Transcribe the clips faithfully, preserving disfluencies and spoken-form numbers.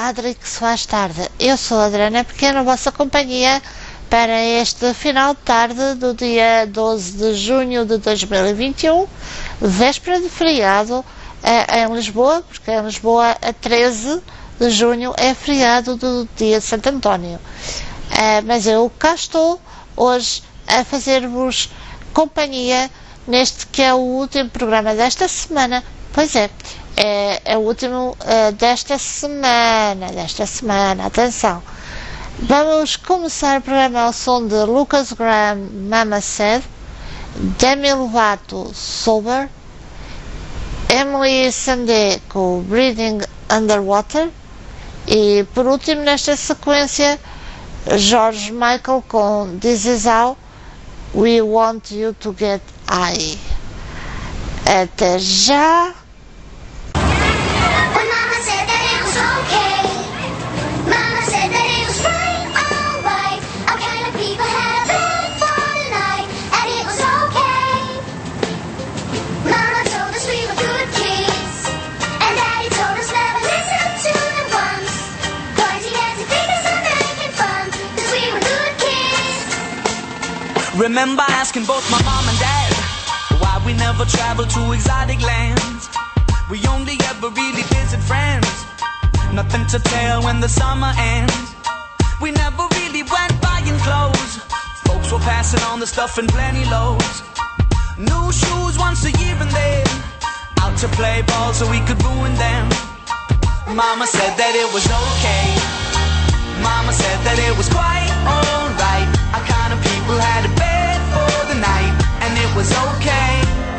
tarde e que se faz tarde. Eu sou a Adriana Pequena, a vossa companhia para este final de tarde do dia doze de junho de dois mil e vinte e um, véspera de feriado é, em Lisboa, porque em Lisboa a treze de junho é feriado do dia de Santo António. É, mas eu cá estou hoje a fazer-vos companhia neste que é o último programa desta semana. Pois é, é, é o último uh, desta semana, desta semana, atenção. Vamos começar o programa ao som de Lucas Graham, Mama Said, Demi Lovato, Sober, Emily Sandé com Breathing Underwater e, por último, nesta sequência, George Michael com This Is How We Want You To Get High. Até já! Remember asking both my mom and dad why we never traveled to exotic lands. We only ever really visit friends. Nothing to tell when the summer ends. We never really went buying clothes. Folks were passing on the stuff in plenty loads. New shoes once a year and then out to play ball so we could ruin them. Mama said that it was okay. Mama said that it was quite alright. Our kind of people had a bed for the night, and it was okay.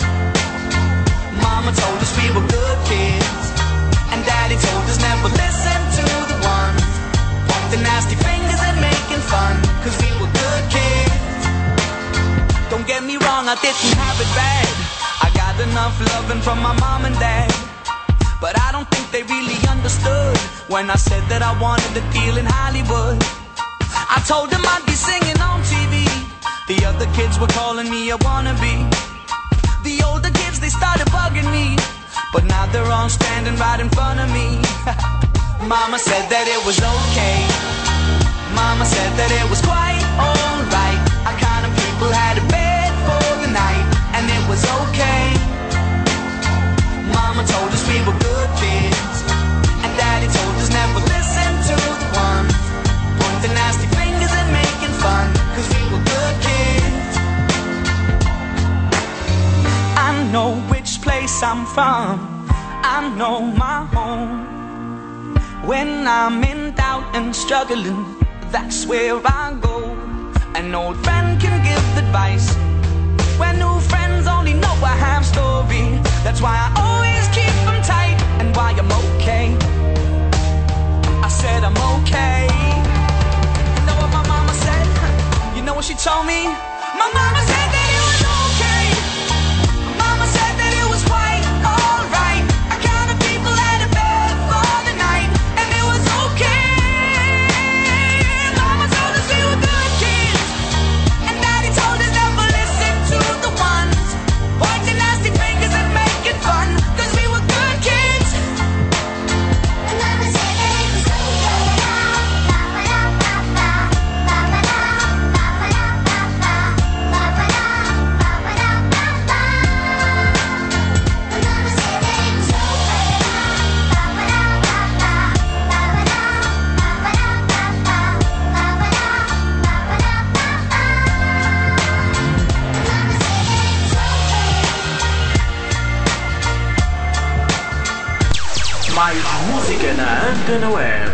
Mama told us we were good kids, and Daddy told us never listen to the ones pointing nasty fingers and making fun, cause we were good kids. Don't get me wrong, I didn't have it bad. I got enough loving from my mom and dad, but I don't think they really understood when I said that I wanted a deal in Hollywood. I told them I'd be singing on T V. The other kids were calling me a wannabe. The older kids, they started bugging me, but now they're all standing right in front of me. Mama said that it was okay. Mama said that it was quite alright. Our kind of people had a bed for the night, and it was okay. Mama told us we were good kids, and Daddy told us never listen to the ones pointing nasty fingers and making fun, cause we were good kids. I know which place I'm from, I know my home. When I'm in doubt and struggling, that's where I go. An old friend can give advice when new friends only know a half story. That's why I always keep them tight, and why I'm okay. I said I'm okay. You know what my mama said? You know what she told me? My mama said that it was okay. Mama said that it was quite alright. Our kind of people had a bed for the night, and it was okay. Mama told us we were good kids, and Daddy told us never listen to the ones pointing nasty fingers and making fun, cause we were good kids. And Mama said that it was okay. Mais música na Antena Web.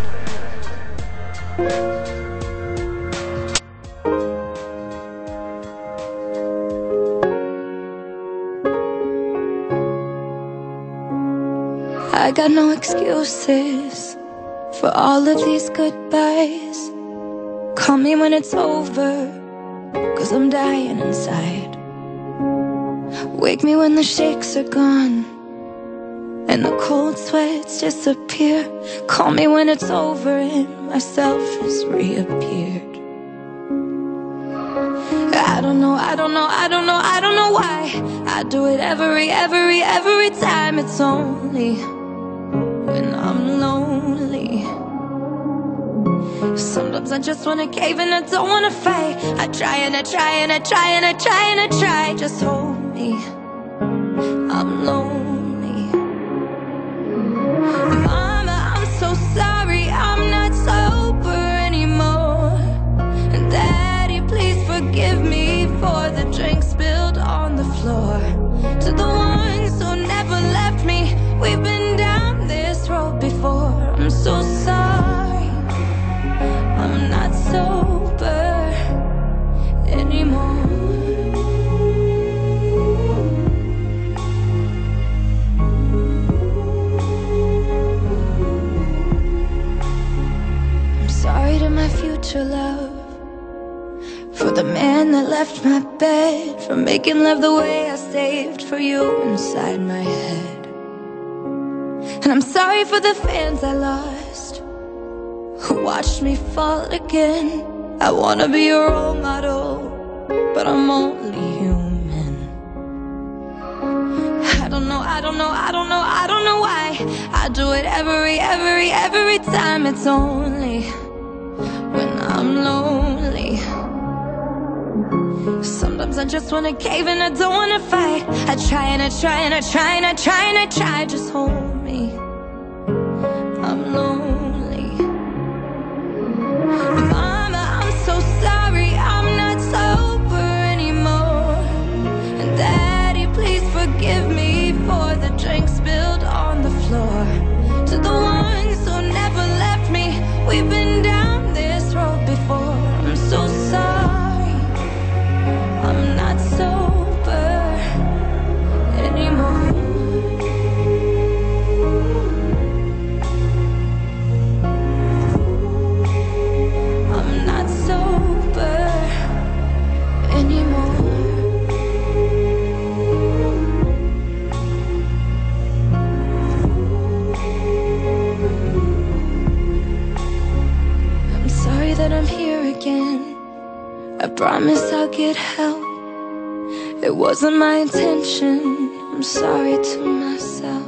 I got no excuses for all of these goodbyes. Call me when it's over, cause I'm dying inside. Wake me when the shakes are gone and the cold sweats disappear. Call me when it's over and myself has reappeared. I don't know, I don't know, I don't know, I don't know why I do it every, every, every time. It's only when I'm lonely. I just wanna cave and I don't wanna fight. I try and I try and I try and I try and I try. Just hold me, I'm lonely. Mama, I'm so sorry, I'm not sober anymore. And Daddy, please forgive me for the drink spilled on the floor. To the ones who never left me, we've been down this road before. I'm so sorry, I'm not sober anymore. I'm sorry to my future love, for the man that left my bed, for making love the way I saved for you inside my head. And I'm sorry for the fans I lost, who watched me fall again. I wanna be a role model, but I'm only human. I don't know, I don't know, I don't know, I don't know why I do it every, every, every time. It's only when I'm lonely. Sometimes I just wanna cave and I don't wanna fight. I try and I try and I try and I try and I try. Just hold me, I'm lonely. Mama, I'm so sorry, I'm not sober anymore. And Daddy, please forgive me for the drink spilled on the floor. To the ones who never left me, we've been down this road before. I'm so sorry, I'm not sober anymore. I'm not sober anymore. I'm sorry that I'm here again. I promise I'll get help. It wasn't my intention. I'm sorry to myself.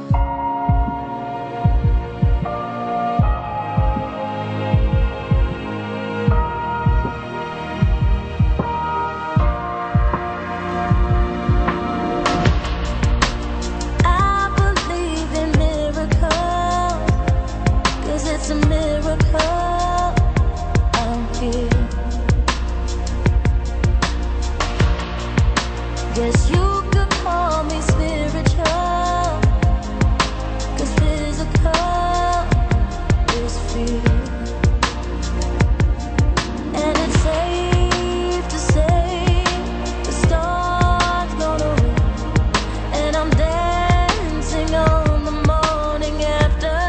I believe in miracles, 'cause it's a miracle I'm here. Guess you could call me spiritual, 'cause physical is fear. And it's safe to say the storm's gonna win. And I'm dancing on the morning after.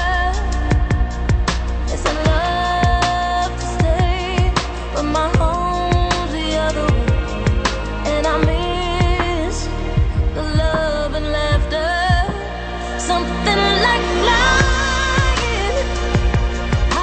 It's enough to stay, but my home's the other way. And I miss the love and laughter. Something like flying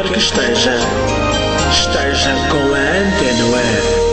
quer que esteja, esteja com a Antena Web.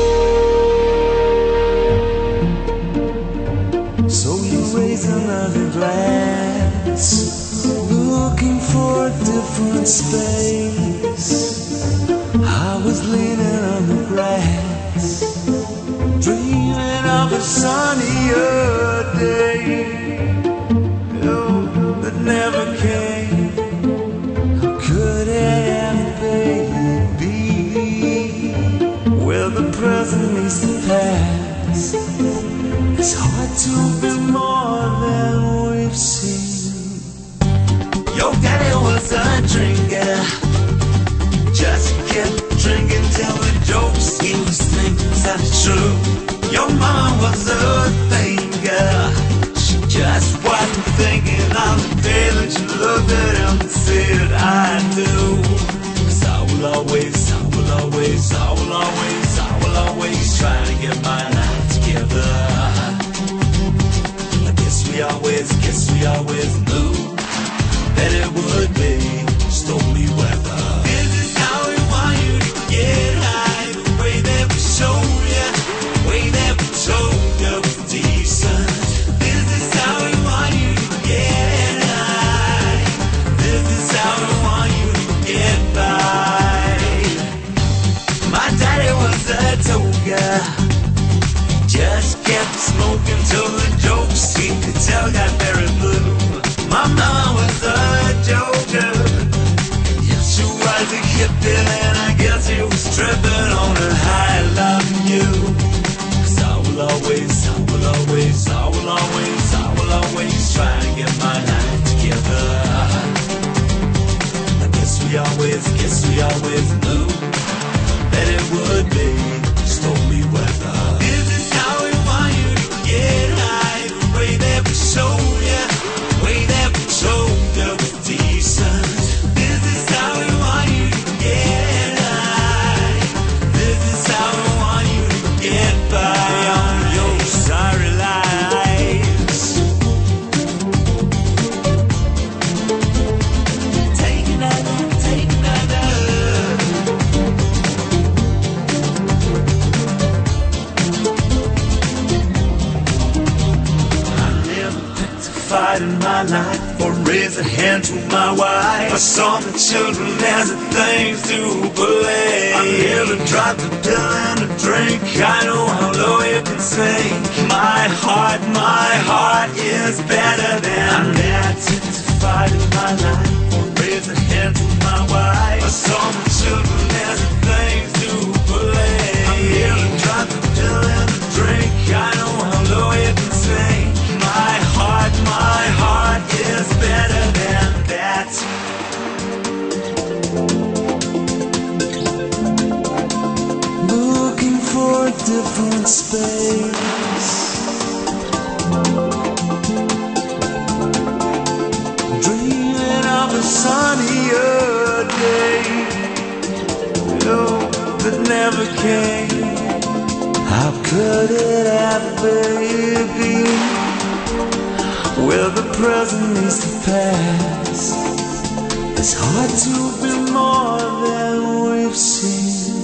So you raise another glass, looking for a different space. I was leaning on the grass, dreaming of a sunnier day, oh, that never came. How could it ever be? Well, the present meets the past. It's hard to be more than we've seen. Your daddy was a drinker, just kept drinking till the jokes he was thinking sounded true. Your mama was a thinker, she just wasn't thinking on the day that you looked at him and said I do. 'Cause I will always, I will always, I will always, I will always try to get my life together. We always, guess we always knew that it would be stormy weather. This is how we want you to get high, the way that we show you, the way that we told you was decent. This is how we want you to get high. This is how we want you to get by. My daddy was a toga, just kept smoking till the jokes he could tell got very blue. My mama was a joker, yes, she was a hippie, and I guess she was tripping on her high loving you. 'Cause I will always, I will always, I will always, I will always try to get my life together. I guess we always, guess we always knew that it would be stormy weather. Get high, the way that we show you, the way that we told you was decent. This is how we want you to get high. This is how we want you to get by on your sorry lives. Take another, take another. In my life, or raise a hand to my wife. I saw the children as the things to believe. I never dropped a pill and a drink. I know how low you can sink. My heart, my heart is better than I never testified in my life, or raise a hand to my wife. I saw the children as the things to believe. I never dropped a pill and a drink. I know how low you can sink. My heart, my heart is better than that. Looking for a different space, dreaming of a sunnier day, oh, that never came. How could it ever be? Well, the present meets the past. It's hard to be more than we've seen.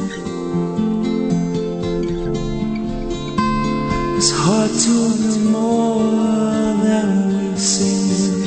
It's hard to be more than we've seen.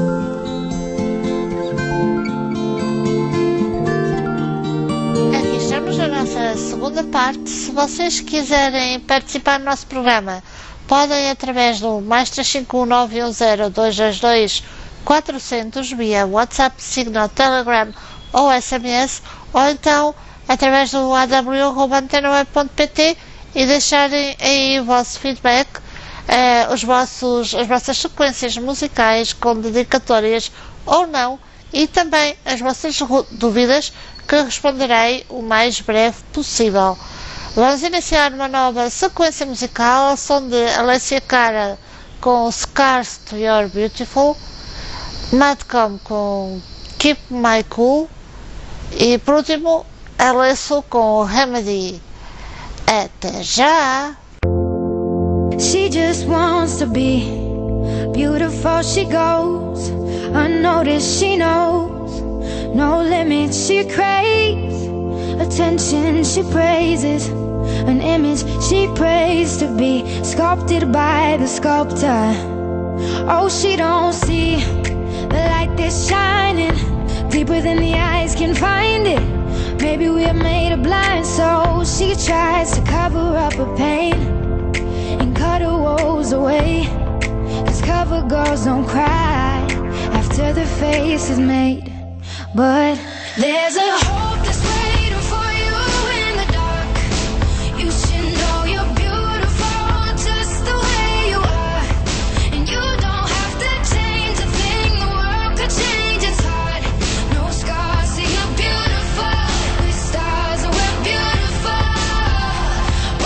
Aqui estamos na nossa segunda parte. Se vocês quiserem participar do nosso programa, podem através do mais três cinco um nove um zero dois dois dois quatrocentos via WhatsApp, Signal, Telegram ou S M S, ou então através do a w arroba antena web ponto p t e deixarem aí o vosso feedback, eh, os vossos, as vossas sequências musicais com dedicatórias ou não, e também as vossas dúvidas, que responderei o mais breve possível. Vamos iniciar uma nova sequência musical ao som de Alessia Cara com Scars to Your Beautiful, Madcom com Keep My Cool e, por último, Alesso com Remedy. Até já! She just wants to be beautiful, she goes unnoticed, she knows no limit. She craves attention, she praises an image she prays to be sculpted by the sculptor. Oh, she don't see the light that's shining deeper than the eyes can find it. Maybe we're made of blind, so she tries to cover up her pain and cut her woes away. Cause cover girls don't cry after the face is made. But there's a hope that's waiting for you in the dark. You should know you're beautiful just the way you are. And you don't have to change a thing, the world could change its heart. No scars, see you're beautiful. With stars, we're beautiful. Oh,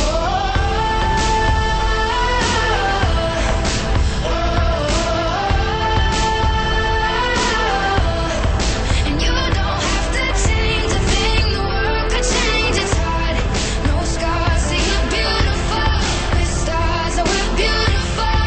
oh, oh. And you don't have to change a thing, the world could change its heart. No scars, see you're beautiful. With stars, we're beautiful.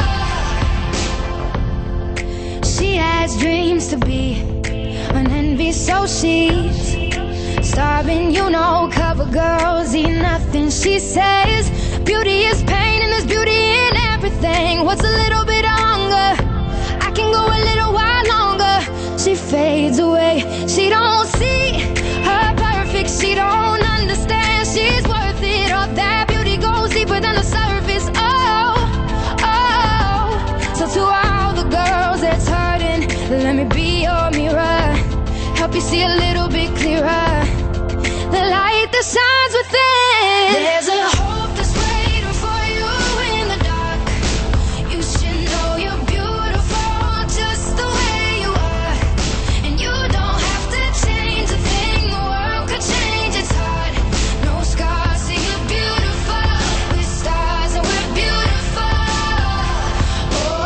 She has dreams to be an envy, so she's starving. You know, cover girls eat nothing. She says beauty is pain and there's beauty in everything. What's a little bit of hunger? I can go a little while longer. She fades away. She don't see her perfect. She don't understand she's worth it. All that beauty goes deeper than the surface. Oh, oh. So to all the girls that's hurting, let me be your mirror. Help you see a little bit clearer. The light that shines within. There's a hope that's waiting for you in the dark. You should know you're beautiful just the way you are. And you don't have to change a thing, the world could change its heart. No scars, see you're beautiful. With stars and we're beautiful. Oh, oh,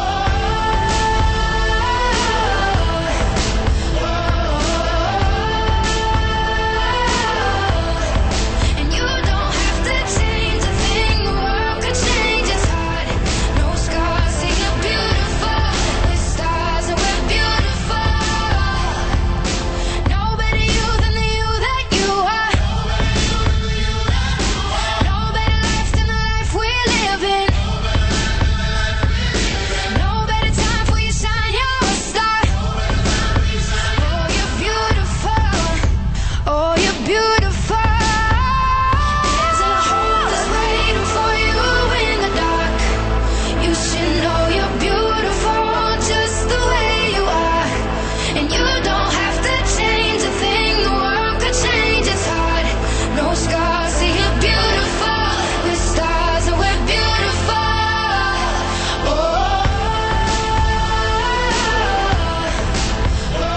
oh. And you don't have to change a thing, the world could change its heart. No scars, see you're beautiful. With stars and we're beautiful. No better you than the you that you are. No better life than the life we're living. No better time for you shine, you're a star. Oh, you're beautiful. Oh, you're beautiful. There's a hope that's waiting for you in the dark. You should know you're beautiful just the way you are. And you don't have to change a thing, the world could change its heart. No scars, see you're beautiful. With stars and we're beautiful. Oh, oh, oh.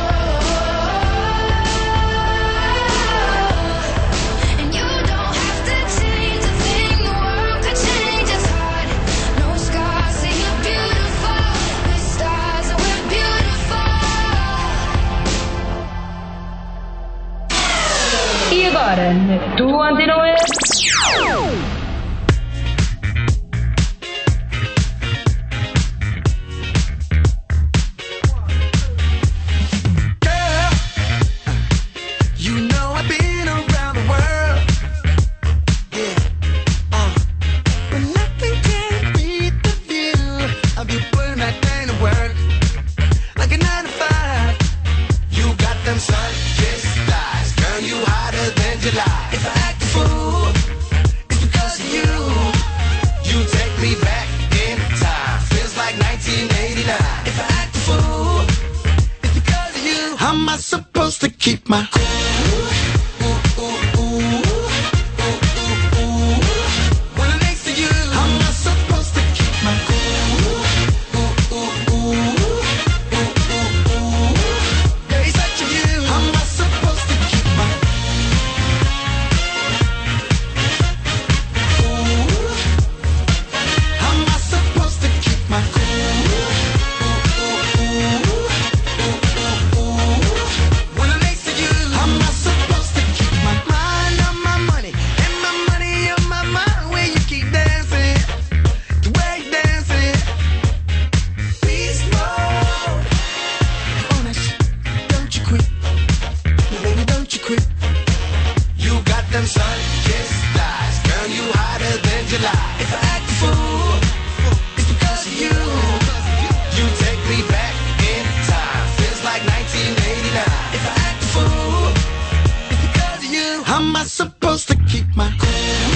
And you don't have to change a thing, the world could change its heart. No scars, see you're beautiful. With stars and we're beautiful. E agora, na tua Antena Web. You know I've been around the world, yeah, uh, but nothing can beat the feel of you putting that thing to work, like a nine to five. You got them sun-kissed thighs, girl, you hotter than July. If I act a fool, it's because of you. You take me back in time, feels like nineteen eighty-nine. If I act a fool, it's because of you. How am I supposed to keep my cool? When I'm next to you, how am I supposed to keep my cool? Girl, you're such a you. How am I supposed to keep my cool? How am I supposed to keep my cool? When I'm next to you, how am I supposed them sun-kissed thighs. Girl, you hotter than July. If I act a fool, it's because of you. You take me back in time. Feels like nineteen eighty-nine. If I act a fool, it's because of you. How am I supposed to keep my cool?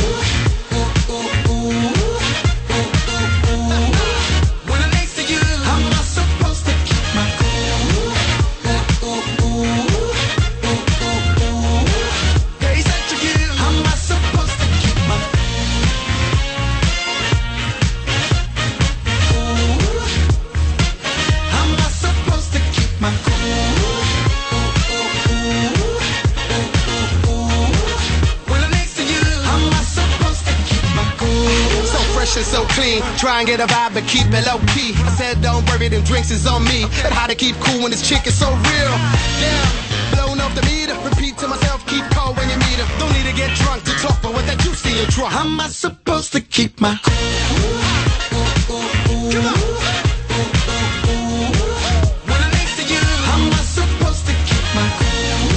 So clean, try and get a vibe but keep it low key. I said don't worry, them drinks is on me. And how to keep cool when this chick is so real. Yeah, blown off the meter. Repeat to myself, keep cool when you meet her. Don't need to get drunk to talk, but what that juice in your trunk. How am I supposed to keep my cool? Come on. When I'm next to you, how am I supposed to keep my cool?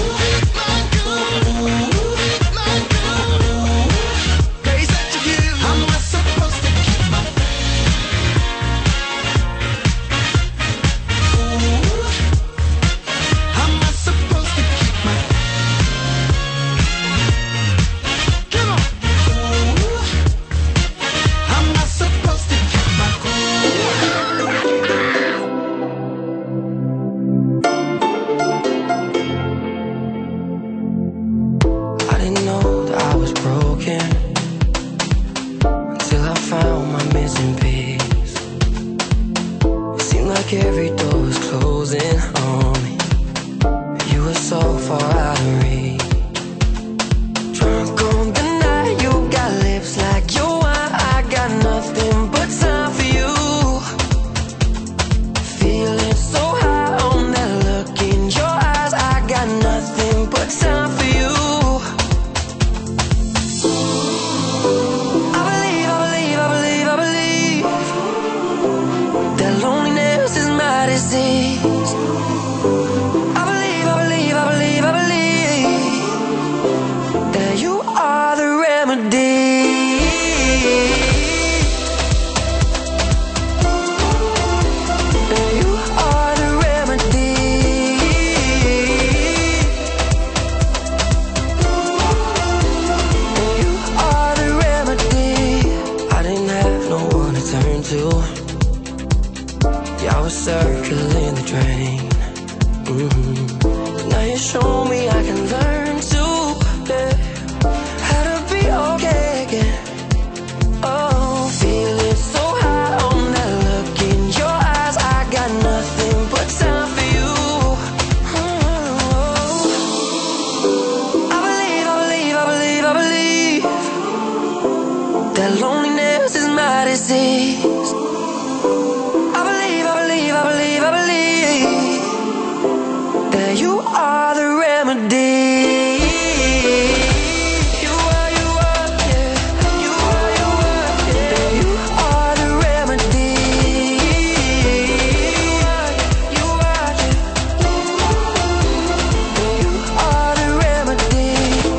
Every door was closing on me. You were so far out of reach. Drunk on the night, you got lips like your wine. I got nothing but time for you. Feeling so high on that look in your eyes. I got nothing but time for you. I believe, I believe, I believe, I believe that loneliness is my disease. I believe, I believe, I believe, I believe that you are the remedy. That you are the remedy. That you are the remedy. I didn't have no one to turn to. Yeah, I was circling the drain. Mm-hmm. Now you show me I can learn to, yeah, how to be okay again. Oh, feeling so high on that look in your eyes. I got nothing but time for you. Oh, I believe, I believe, I believe, I believe that loneliness is my disease. I believe, I believe, I believe, I believe that you are the remedy. You are, you are, yeah. You are, you are, yeah. That you are the remedy. You are, you are, yeah. That you are the remedy.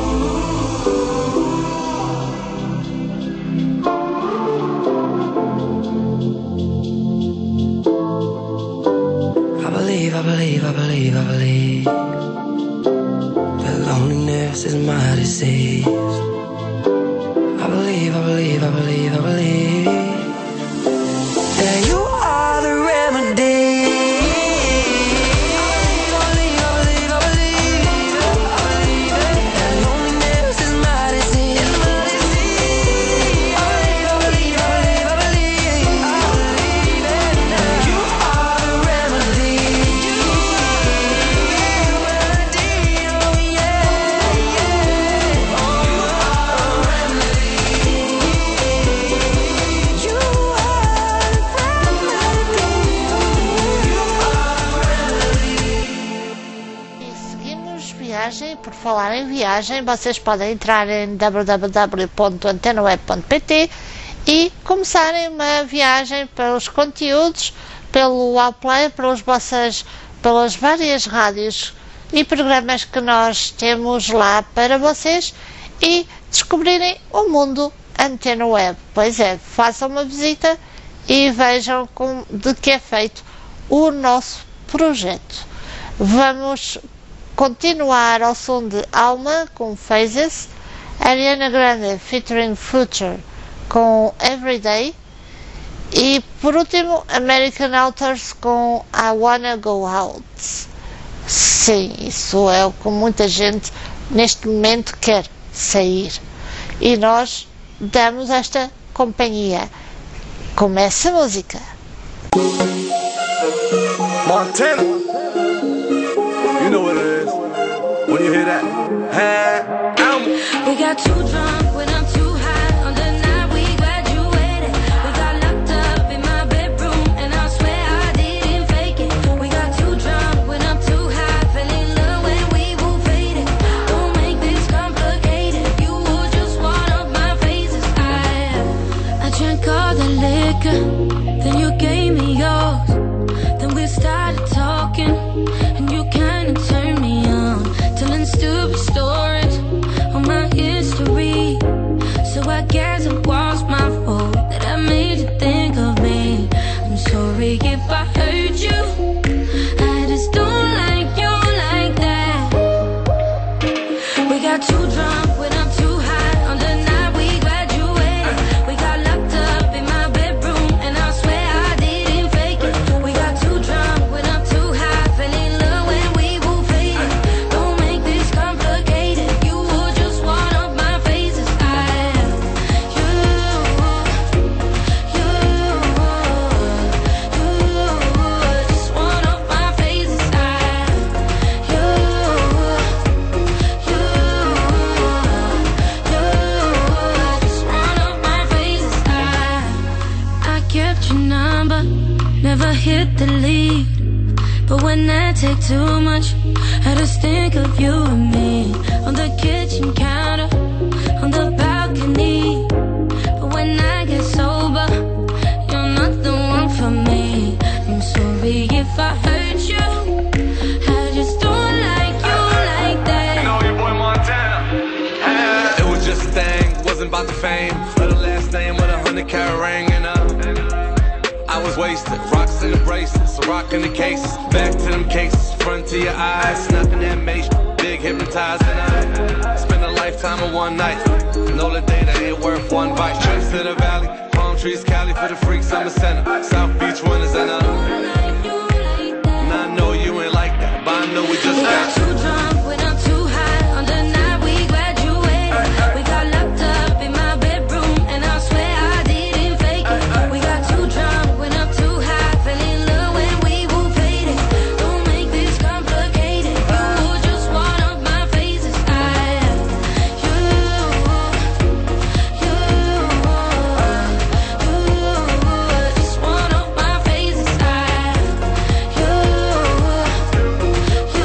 I believe, I believe, I believe, I believe that loneliness is my disease. I believe, I believe, I believe, I believe that you are the remedy. I believe, I believe, I believe, I believe that loneliness is my disease. I believe, I believe, I believe, I believe that you are the remedy. Por falar em viagem, vocês podem entrar em w w w ponto antena web ponto p t e começarem uma viagem pelos conteúdos, pelo Allplay, pelas vossas, pelas várias rádios e programas que nós temos lá para vocês, e descobrirem o mundo Antena Web. Pois é, façam uma visita e vejam com, de que é feito o nosso projeto. Vamos continuar ao som de Alma com Phases, Ariana Grande featuring Future com Everyday e por último American Authors com I Wanna Go Out. Sim, isso é o que muita gente neste momento quer, sair, e nós damos esta companhia. Começa a música. Montana, you know what it is. When you hear that, hey, I'm We got too drunk when I'm too high. On the night we graduated, we got locked up in my bedroom, and I swear I didn't fake it. We got too drunk when I'm too high, fell in love when we both faded. Don't make this complicated. You were just one of my phases. I I drank all the liquor, then you gave me yours. Then we started talking, and you kinda turned me on, telling stupid stories on my history. So I guess it was my fault that I made you think of me. I'm sorry if I hurt you, I just don't like you like that. We got too drunk when I'm too high. On the night we graduated, we got locked up in my bedroom, and I swear I didn't fake it. We got too drunk when I'm too high, fell in love when we both faded. Don't make this complicated. You were just one of my phases. I you you you were just one of my phases. I you you you just one of my phases. I I kept your number, never hit the lead. But when I take too much, I just think of you and me. On the kitchen counter, on the balcony. But when I get sober, you're not the one for me. I'm sorry if I hurt you, I just don't like you like that. know your boy Montana. It was just a thing, wasn't about the fame. Or the last name with a hundred carat ring and uh I was wasted, rocks in the bracelets, so rocking the cases. Back to them cases, front to your eyes, nothing that makes big hypnotizing. I spent a lifetime of one night. Know the data ain't worth one bite. Trips to the valley, palm trees, Cali for the freaks, I'm a center. South Beach winners and uh and I know you ain't like that, but I know we just We got got too drunk when I'm too high. On the night we graduated, we got locked up in my bedroom, and I swear I didn't fake it. We got too drunk when I'm too high, fell in love when we both faded. Don't make this complicated. You were just one of my phases. I you you you were just one of my phases. I you you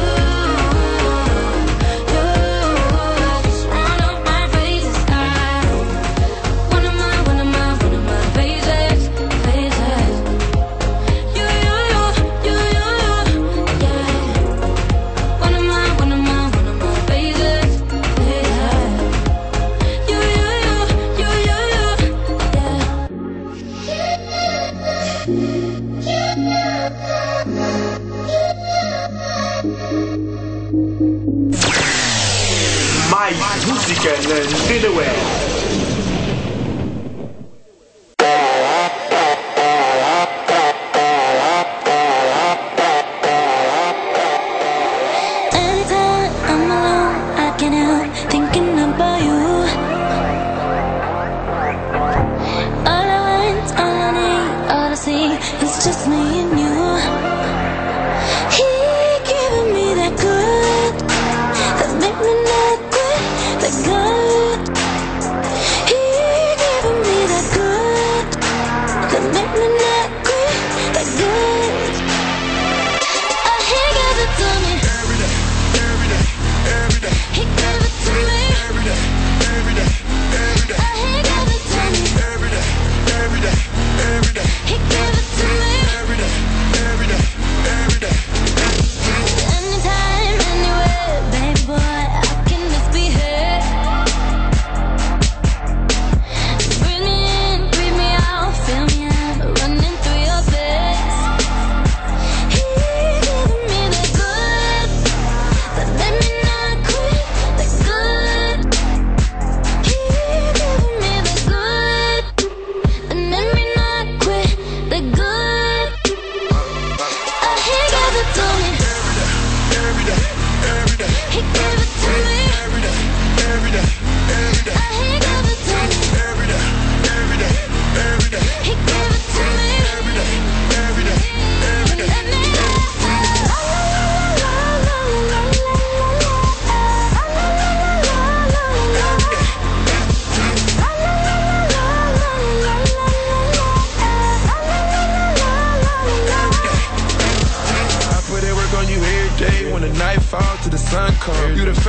Mais música na Antena Web. Anytime I'm alone, I can't help thinking about you. All I want, all I need, all I see is just me and you. He giving me that good, that make me not good, that good.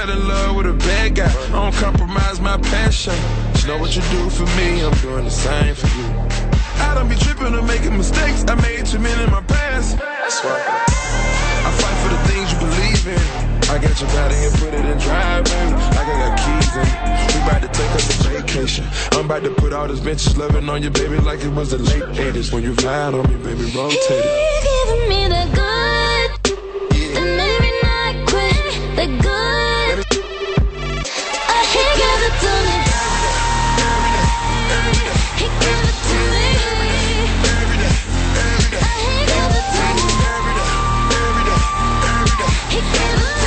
got in love with a bad guy. I don't compromise my passion. Just know what you do for me, I'm doing the same for you. I don't be tripping or making mistakes. I made too many in my past. That's why I fight for the things you believe in. I got your body and put it in drive, baby. Like I got keys in it. We about to take us a vacation. I'm about to put all this bitches loving on you, baby, like it was the late eighties. When you lied on me, baby, rotate it. You're giving me the good, yeah. And maybe not quit the good. I hate give it to me. He give it to me. I hate give it to me. He give it to me.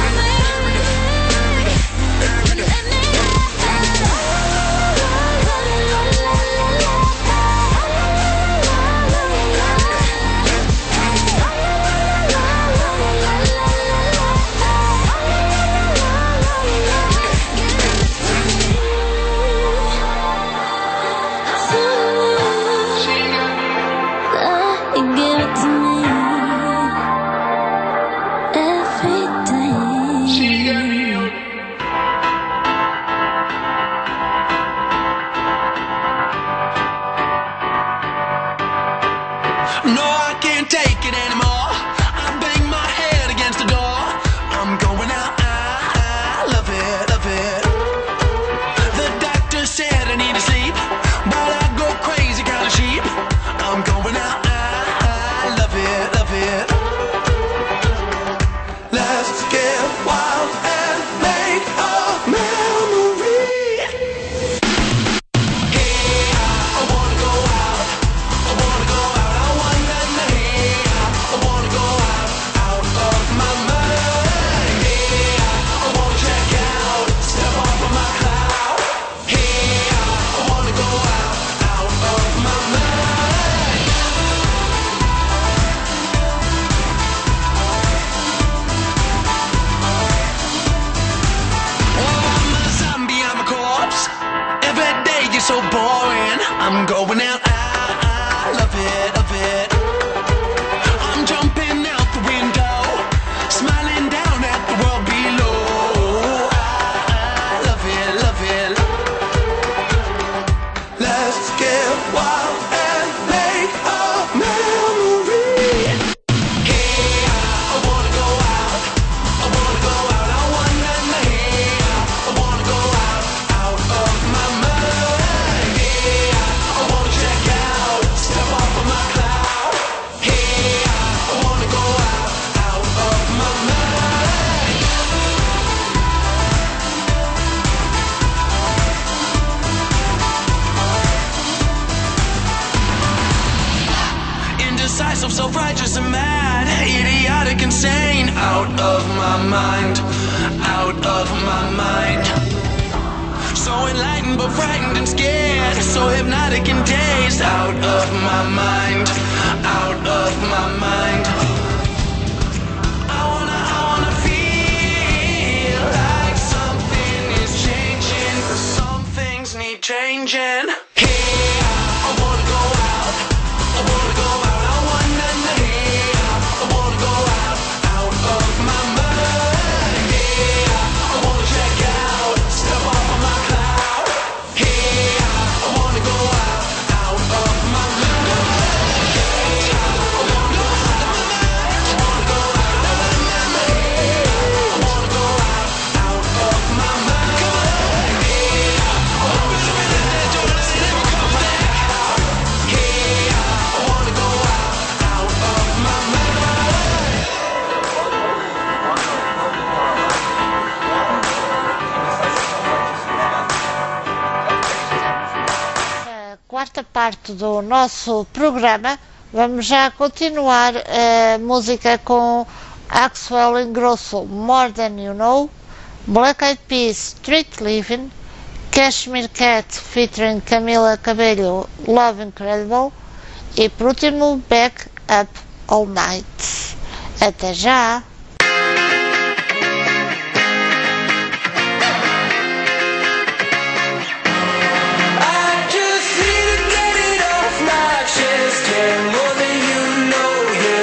Quarta parte do nosso programa, vamos já continuar a música com Axwell Ingrosso, More Than You Know, Black Eyed Peas, Street Living, Cashmere Cat featuring Camila Cabello, Love Incredible e por último Back Up All Night. Até já!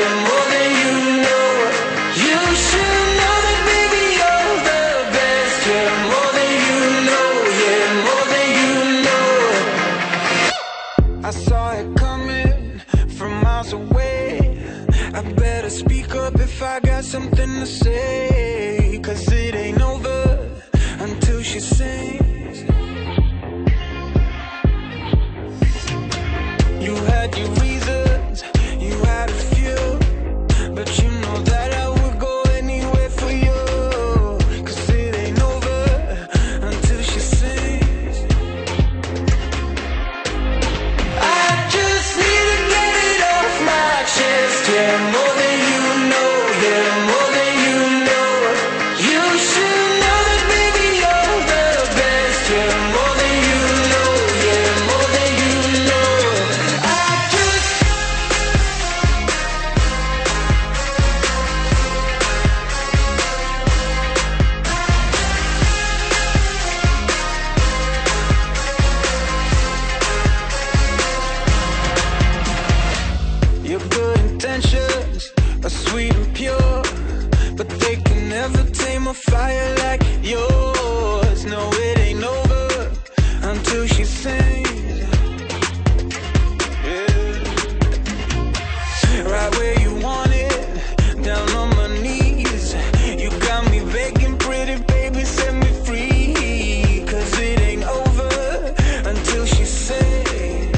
More than you know, you should know that baby you're the best. to say, 'cause it ain't over until she sings. You had your reasons, you had a few, but you know that I would go anywhere for you. 'Cause it ain't over until she sings. I just need to get it off my chest, yeah, more than you know, yeah, more than you know. You should know that baby you're the best, yeah, more than you know, yeah, more than you know. I just Your good intentions are sweet and pure, but they can never tame a fire like yours. No, it ain't over until she sings. Yeah. Right where you want it, down on my knees. You got me begging, pretty baby, set me free. 'Cause it ain't over until she sings.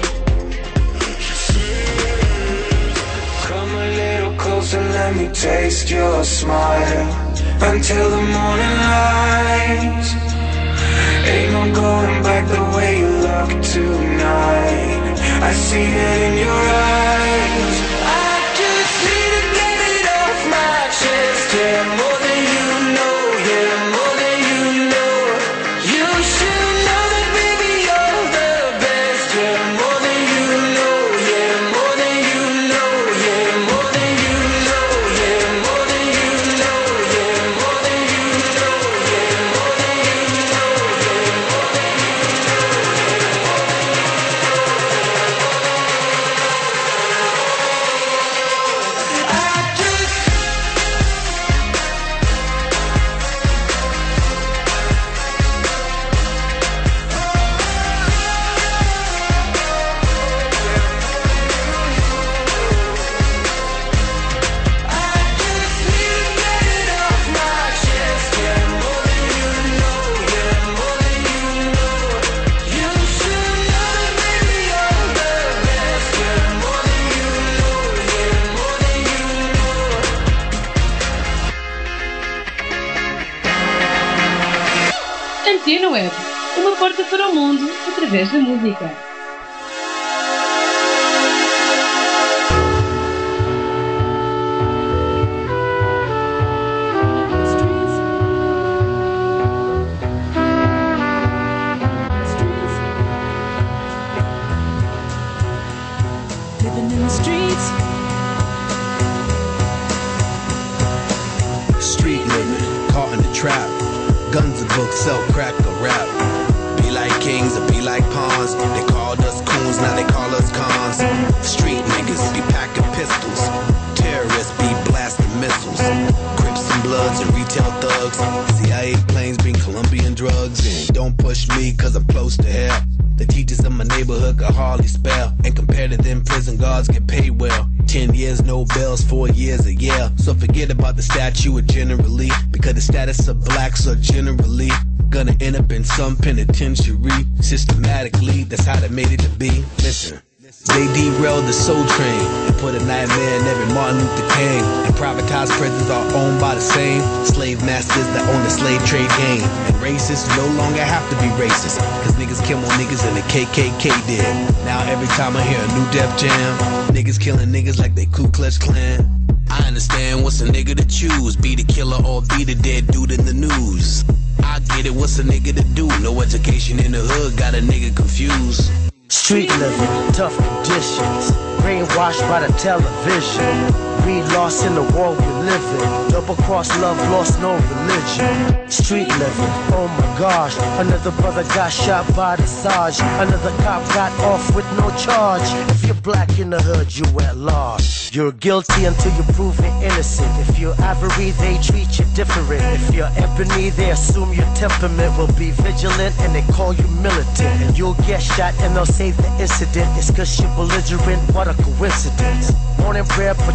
Come a little closer, let me taste your smile until the morning light. Ain't no going back the way you look tonight. I see it in your eyes. I just need to get it off my chest, yeah, more than you know, yeah, more than you know. You should know that baby you're the best, yeah, more than you know, yeah, more than you know, yeah, more than you know, yeah, more than you know, yeah, more than you know, yeah, more than you know, yeah, more than you know. I just Antena Web, uma porta para o mundo através da música. Living in the streets. Street living, caught in the trap. Guns and books, sell crack or rap. Be like kings or be like pawns. They called us coons, now they call us cons. Street niggas be packing pistols. Terrorists be blasting missiles. Crips and Bloods and retail thugs. C I A planes bring Colombian drugs. And don't push me cause I'm close to hell. The teachers in my neighborhood could hardly spell. And compared to them, prison guards get paid well. Ten years, no bells, four years a year. So forget about the statue of generally, because the status of blacks are generally gonna end up in some penitentiary. Systematically, that's how they made it to be. Listen, they derailed the soul train and put a nightmare in every Martin Luther King. And privatized prisons are owned by the same slave masters that own the slave trade game. And racists no longer have to be racist, cause niggas kill more niggas than the K K K did. Now every time I hear a new Def Jam, niggas killing niggas like they Ku Klux Klan. I understand what's a nigga to choose, be the killer or be the dead dude in the news. I get it, what's a nigga to do? No education in the hood, got a nigga confused. Street living, tough conditions, brainwashed by the television. We lost in the world we live in. Double cross love, lost no religion. Street living, oh my gosh. Another brother got shot by the Sarge. Another cop got off with no charge. If you're black in the hood, you at large. You're guilty until you're proven innocent. If you're ivory, they treat you different. If you're ebony, they assume your temperament will be vigilant and they call you militant. And you'll get shot and they'll say the incident is cause you're belligerent. What a coincidence. Morning prayer, but you're still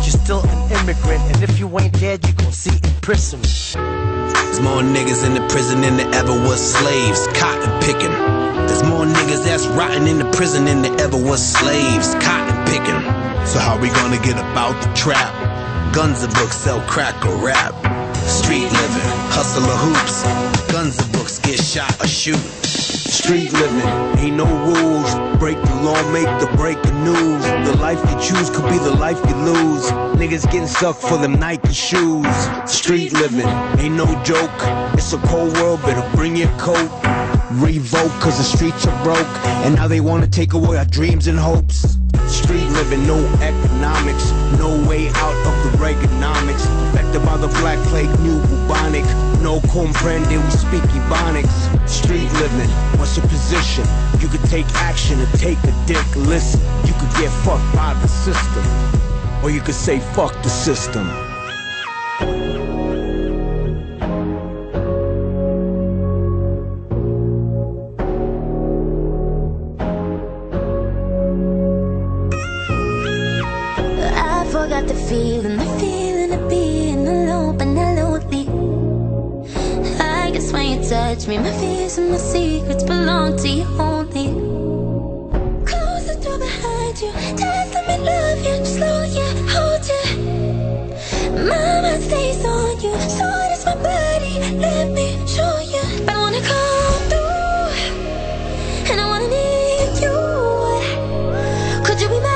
an immigrant. And if you ain't dead, you gon' see imprisonment. There's more niggas in the prison than there ever was slaves, cotton picking. There's more niggas that's rotting in the prison than there ever was slaves, cotton picking. So how we gonna get about the trap? Guns and books, sell crack or rap. Street living, hustle or hoops. Guns and books, get shot or shoot. Street living, ain't no rules. Break the law, make the breaking news. The life you choose could be the life you lose. Niggas getting stuck for them Nike shoes. Street living, ain't no joke. It's a cold world, better bring your coat. Revoke, cause the streets are broke. And now they wanna take away our dreams and hopes. Street living, no economics. No way out of the Reaganomics. Affected by the black plague, new bubonic. No comprende, we speak Ebonics. Street living, what's your position? You could take action and take a dick. Listen, you could get fucked by the system, or you could say fuck the system. I forgot the feeling, the feeling of being alone but not lonely. I guess when you touch me, my fears and my secrets belong to you only. Close the door behind you, just let me love you, just slow you, hold you. My mind stays on you, so does my body, let me show you. But I wanna come through, and I wanna need you. Could you be my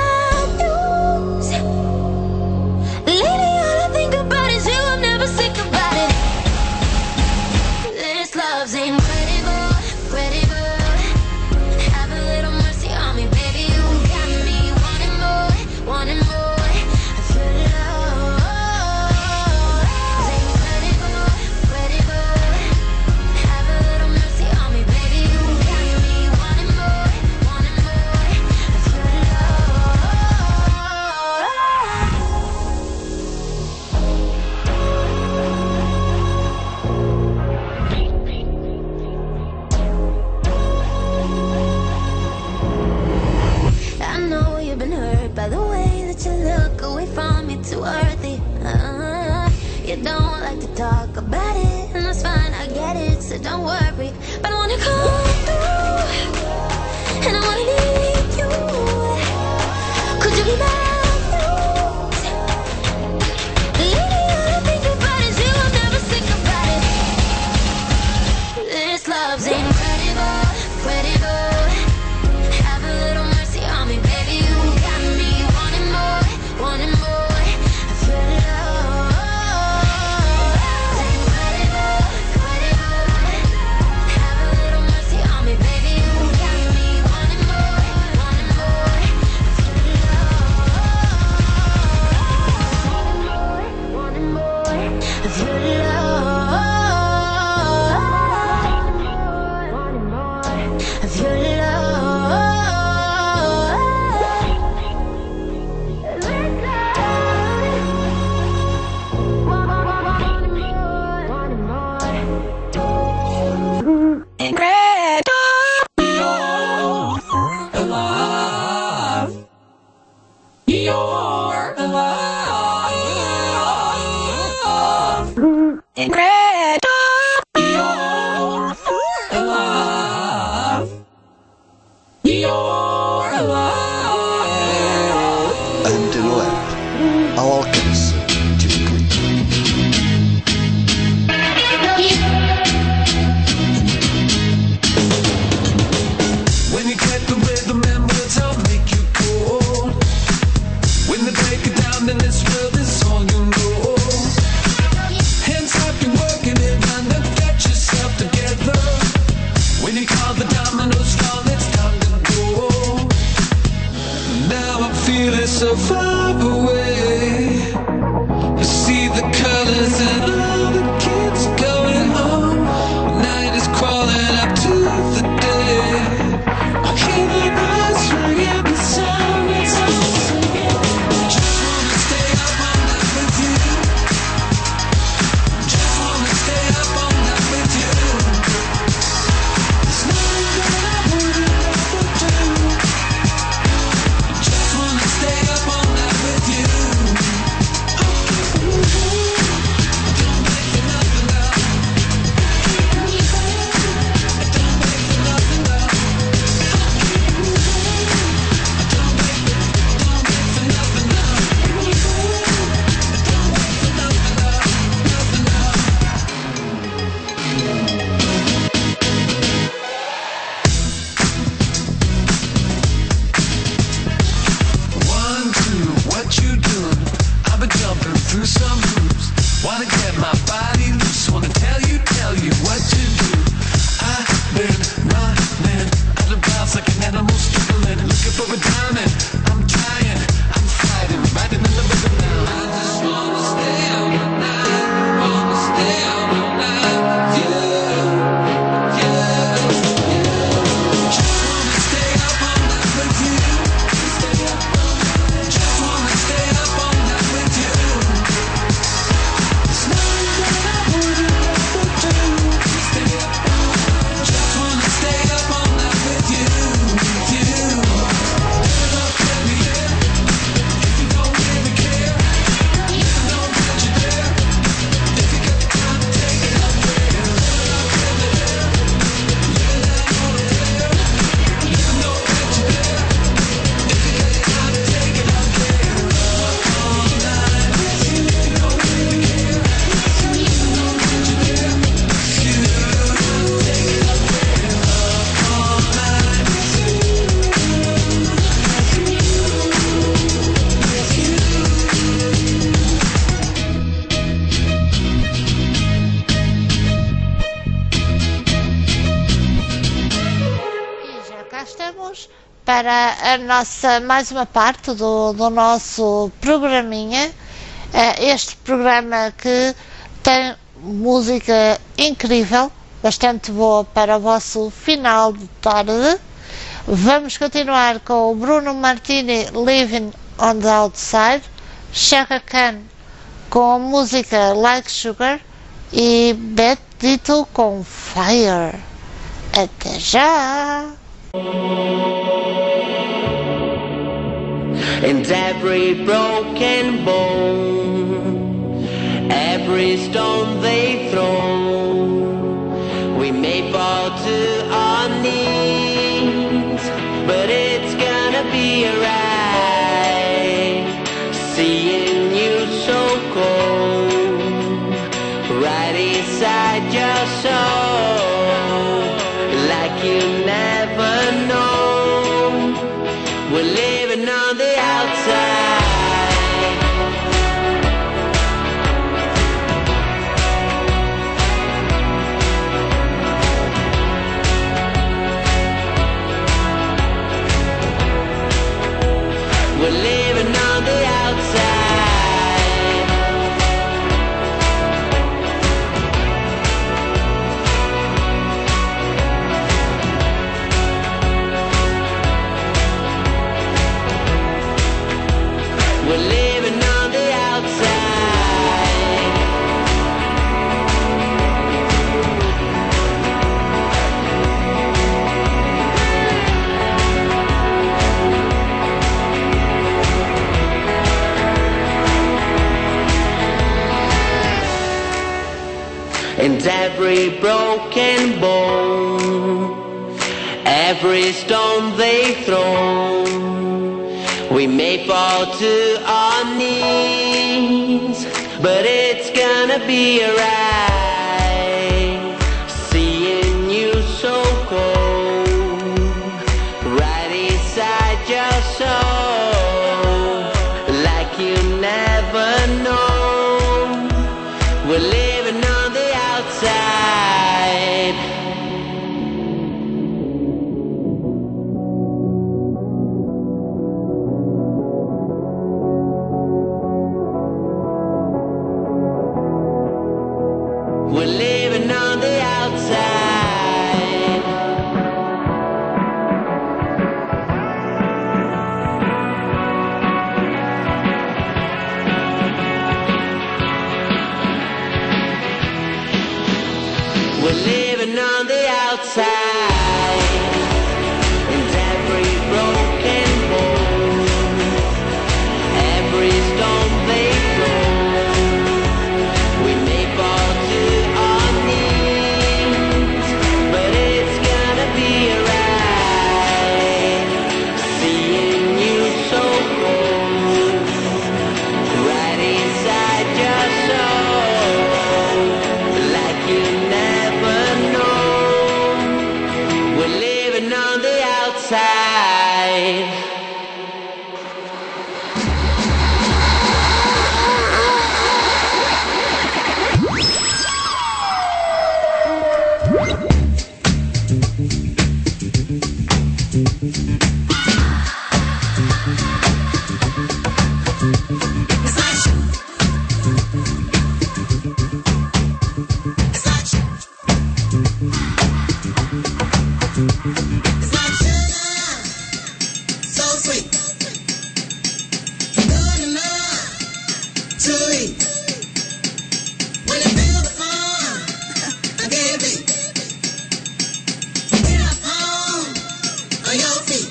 incredible, incredible. Have a little mercy on me, baby. You got me wanting more, wanting more. I feel love. Incredible, incredible. Have a little mercy on me, baby. You got me wanting more, wanting more. I feel by the way that you look away from me, too earthy. uh, You don't like to talk about it, and that's fine, I get it, so don't worry. But I wanna come through, and I wanna need you. Could you be my muse? Lately all I think about is you, I'll never think about it. This love's incredible, incredible. Have a little mercy on me, baby. You got me wanting more, wanting more. I feel love. Incredible, incredible. Have a little mercy on me, baby. You got me wanting more, wanting more. I feel love. Wanting more, wanting more. I feel love. Wanting more, I feel love. So far away, I see the colors and all the kids going home. Night is crawling up to the day. I hear the bells ringing, the sirens are singing. Just wanna stay up all night with you. Just wanna stay up all night with you. There's nothing that I wouldn't rather do. Just wanna stay up all night. for a diamond. I'm trying, I'm fighting, riding in the rhythm now. I just wanna stay out all night, wanna stay out all night with you, yeah, yeah. Just wanna stay up all night with you, stay up all night. Just wanna stay up all night with you. There's nothing that I wouldn't rather do. Stay up all night. Just wanna stay up all night with you, with you. Turn up, let me hear. If you don't really care, you know that you're there. If you got time, take it up there. Turn up, let me hear. You let all the fear. You know that you're there. If you got time, take it up there. All night with you. If you don't really care, you know that you're there. You take it up there. All night with you. E já cá estamos para a nossa, mais uma parte do, do nosso programinha. Eh, Este programa que tem música incrível, bastante boa para o vosso final de tarde. Vamos continuar com o Bruno Martini, Living on the Outside, Chaka Khan com a música Like Sugar e Beth Ditto com Fire. Até já! And every broken bone, every stone they throw, we may fall to our knees, but it's gonna be alright. Seeing you so cold, right inside your soul, like you never know. We're living on the outside. We're living on the outside. We're living on the outside. And every broken bone, every stone they throw, we may fall to our knees, but it's gonna be alright. Seeing you so cold, right inside your soul, like you never know. We're living on the outside. We're living on the outside. We're living on the outside. And every broken bone, every stone they throw, we may fall to our knees, but it's gonna be alright. Seeing you so cold, right inside your soul, like you never know. We're living on the outside. It's like sugar, so sweet. Good enough to eat. When you feel the fun, I gave it. Get up on your feet.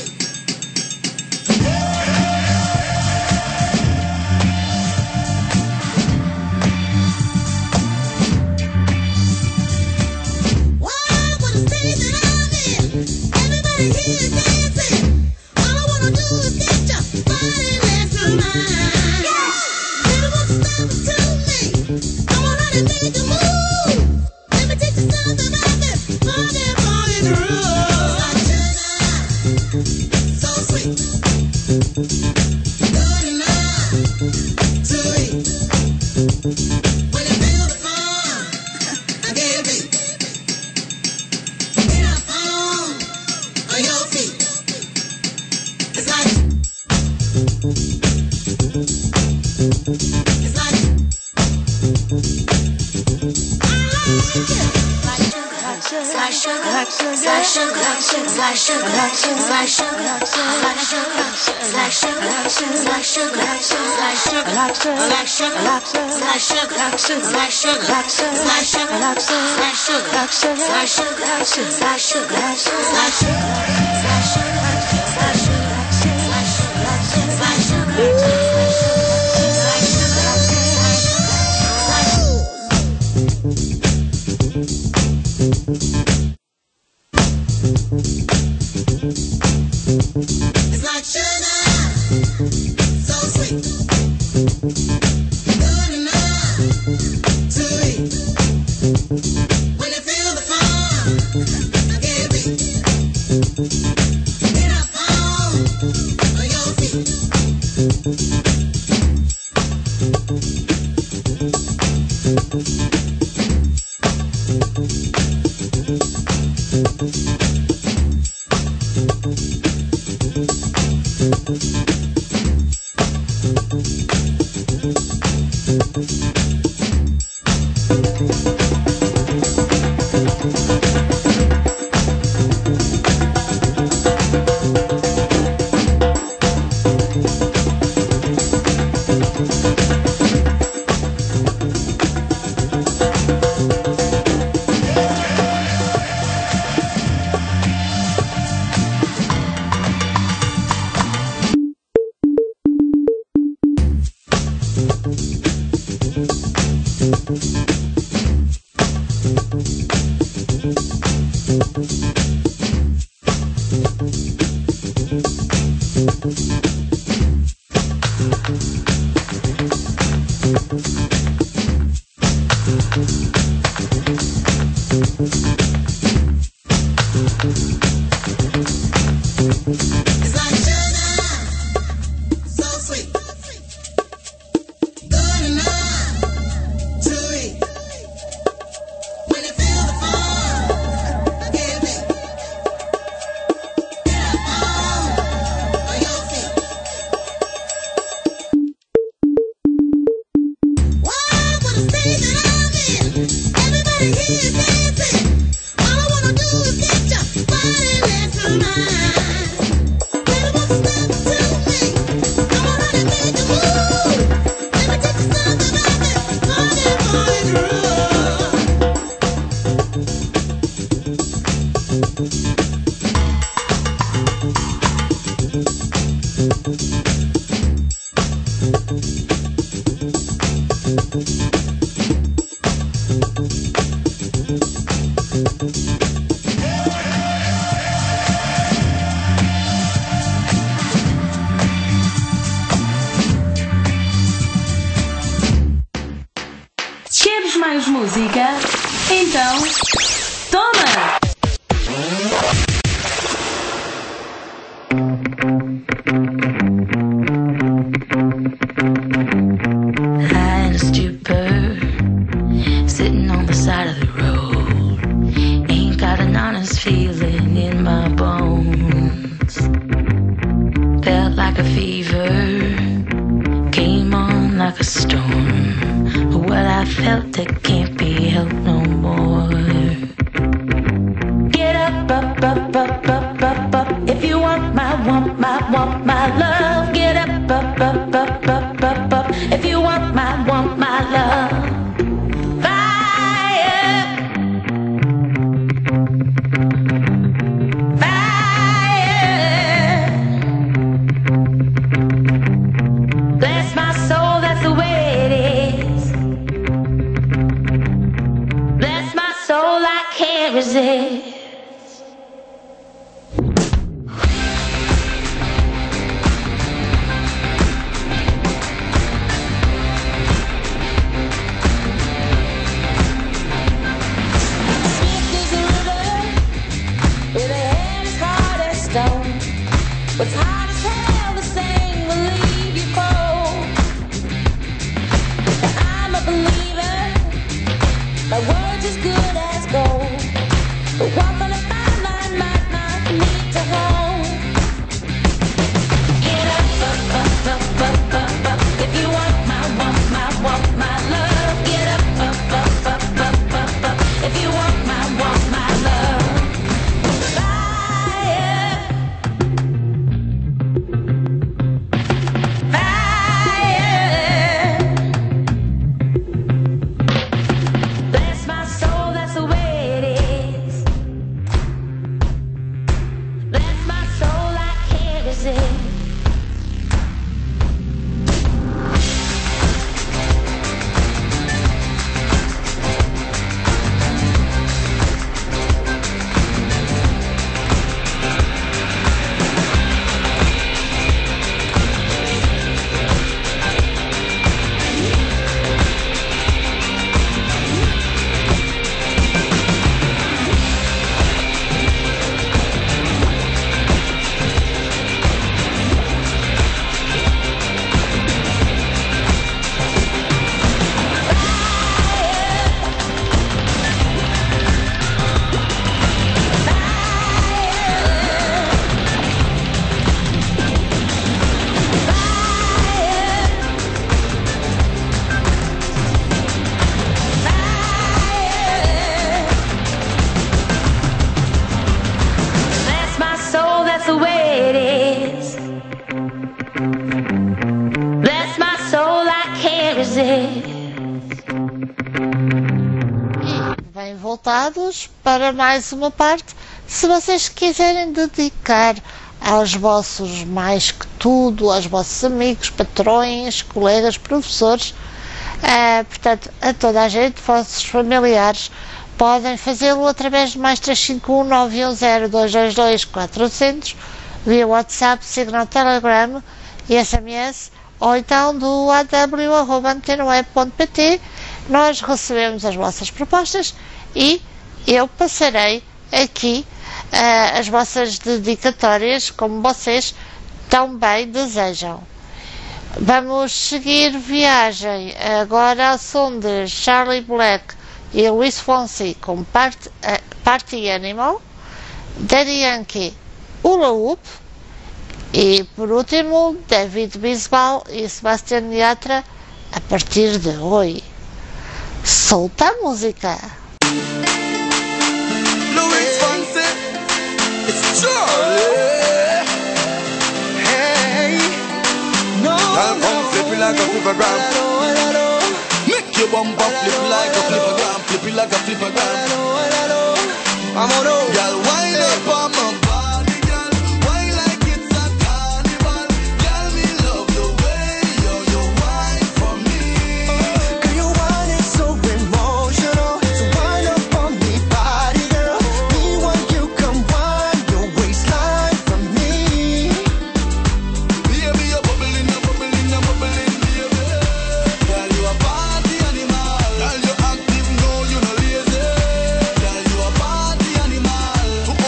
It's like sugar, so sweet. Good enough to eat. When you feel the fun, I can't beat. Get up on your feet. It's like sugar, so sweet. Good enough to eat. When you feel the fun, I can't beat. Get up on your feet. Wow, what a state that I'm in. Everybody here is dancing. All I wanna do is get your body left from mine. Queres mais música? Então, toma! High in a stupor, sitting on the side of the road. Ain't got an honest feeling in my bones. Felt like a fever, came on like a storm. What I felt that can't be helped no more. Get up, up, up, up. up, up, up, up. If you want my, want my, want my love, get up, up, up, up, up, up, up. If you want my, want my love. Resist. What's hard as hell, the same will leave you cold. I'm a believer, my word's as good as gold. But walk on a fine line, might not need to hold. Get up, up, up, up, up, up, up. If you want my, want my, want my love. Get up, up, up, up, up, up, up. If you want my, want my love. Voltados para mais uma parte. Se vocês quiserem dedicar aos vossos mais que tudo, aos vossos amigos, patrões, colegas, professores, eh, portanto, a toda a gente, vossos familiares, podem fazê-lo através de mais três cinco um nove um zero dois dois dois quatro zero zero via WhatsApp, Signal, Telegram e S M S, ou então do a w arroba antena web ponto p t. Nós recebemos as vossas propostas e eu passarei aqui uh, as vossas dedicatórias, como vocês também desejam. Vamos seguir viagem agora ao som de Charlie Black e Luis Fonsi com Party, uh, Party Animal, Daddy Yankee, Hula Hoop e, por último, David Bisbal e Sebastián Yatra, a partir de hoje. Solta a música! Luis Fonsi, it's Charlie. Hey, no, I'll come flip it like a flippergram. Make your bum bum flip like a flippergram, flip it like a flippergram. I'm on oh, girl, wind up on my body, girl, wine like it's a carnival. Girl, me love the way you you wine for me. Girl, your wine is so emotional, so wind up on me body, girl. Me want you come wine your waistline for me. Baby, you're bubbling, you're bubbling, you're bubbling, baby. Girl, you a party animal. Girl, you active, no, you no lazy. Girl, you a party animal. To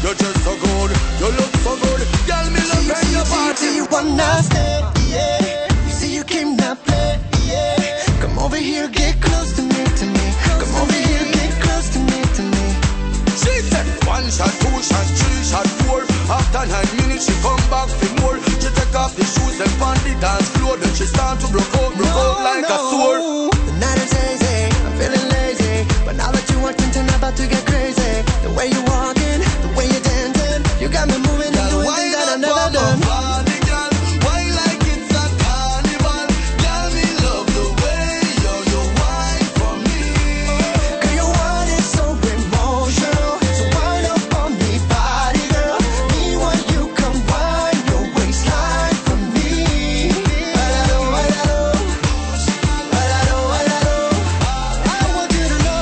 You're just so good, you look so good. Girl, me love when you party. You wanna stay, yeah. You see you came to play, yeah. Come over here, get close to me, to me. Come over here, get close to me, to me. She said one shot, two shot, three shot, four. After nine minutes, she come back for more. She take off the shoes and on the dance floor. Then she start to broke out, broke no, out like no. a sword. The night is hazy, I'm feeling lazy. But now that you are tinting, about to get crazy. The way you walking, the way you dancing, you got me moving and doing things that I never done. Body, girl, why like it's a carnival? Girl, me love the way you you whine for me. Girl, your wine is so emotional, so wind up on me, body girl. Me want you come wind your waistline for me. Bailalo, bailalo, bailalo, bailalo. I want you to know.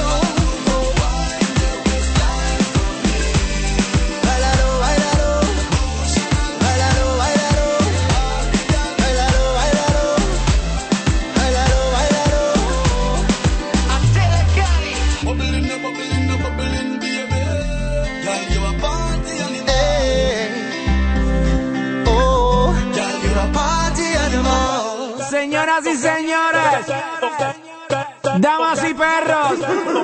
Bailalo, bailalo, bailalo, bailalo, bailalo, bailalo, bailalo, bailalo. Bubbling, no bubbling, no bubbling, baby. Girl, you a party animal. Hey, oh, girl, you're a party animal. Señoras y señores, damas y perros,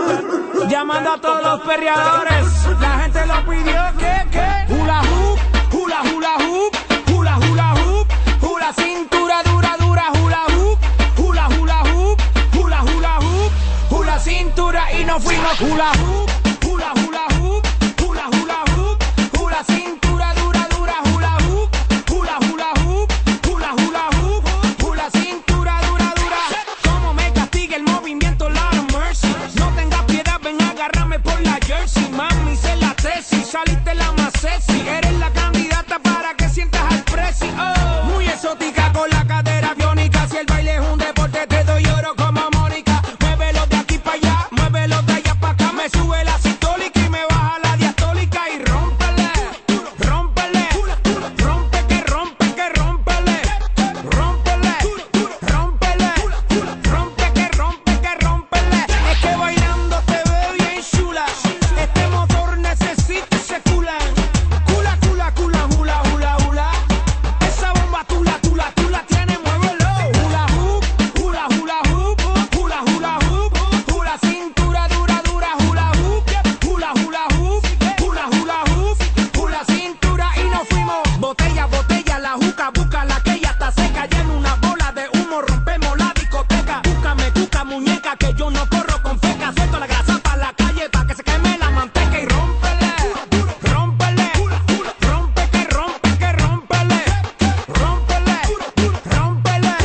llamando a todos los perreadores. La gente lo pidió que, que hula hoop, hula hula hoop, hula hula hoop, hula cintura dura dura hula hoop, hula hula hoop, hula hula hoop, hula cintura y nos fuimos hula hoop, hula hula hoop, hula hula hoop, hula cintura dura dura hula hoop, hula hula hoop, hula hula hoop, hula cintura dura dura. Como me castiga el movimiento, Lord of mercy. No tengas piedad, ven a agarrarme por la jersey. Mami, sé la tesis, saliste la más sexy. Eres la candidata para que sientas al presi. Oh, muy exótica con la cadera biónica. Si el baile es un deporte, te doy oro como Mónica. Muévelo de aquí para allá, muévelo de allá para acá. Me sube la sistólica y me baja la diastólica. Y rómpele, rómpele, rompe que rompe que rómpele, rómpele, rómpele, rompe que rompe que rómpele. Es que bailando te veo bien chula. Este motor necesita ese cula. Cula, cula, cula, hula, hula, hula. Esa bomba tula, tula, tula tiene, muévelo. Hula hoop, hula, hula hoop, hula, hula hoop, hula cintura dura, dura, hula hoop, hula, hula hoop, hula, hula hoop, hula cintura y nos fuimos. Botella, botella, la juca, busca la que ya está seca. Ya en una bola de humo rompemos la discoteca. Búscame, cuca, muñeca, que yo no corro con feca. Suelto la grasa para la calle pa' que se queme la manteca y rómpele, rómpele, rompe que rompe que rómpele, rómpele, rómpele,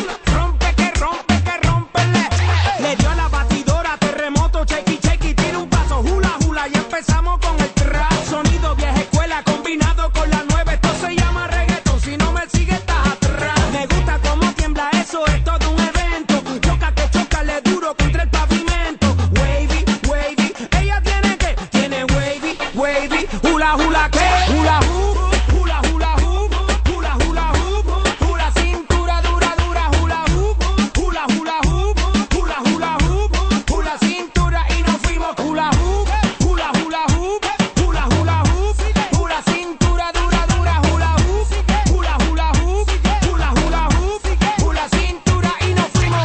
rompe que rompe que rómpele. Le dio a la batidora terremoto, chequi, chequi, tira un paso, hula, hula y empezamos con el trap. Sonido vieja escuela combinado con la nueva, esto se llama reggaeton, si no me sigue estás atrás. Me gusta cómo tiembla eso, es todo un evento. Choca que choca, le duro contra el pavimento. Wavy, wavy, ella tiene que, tiene wavy, wavy, hula, hula, que, hula, hoop, hula, hula, hoop, hula, hula, hoop, hula, cintura dura, dura, hula, hoop, hula, hula, hoop, hula, hula, hoop, hula, cintura y nos fuimos hula, hoop, hula, hula, hoop, hula, hula, hoop, hula, cintura dura, dura, hula, hoop, hula, hula, hoop, hula, hula, hoop, hula, cintura y nos fuimos.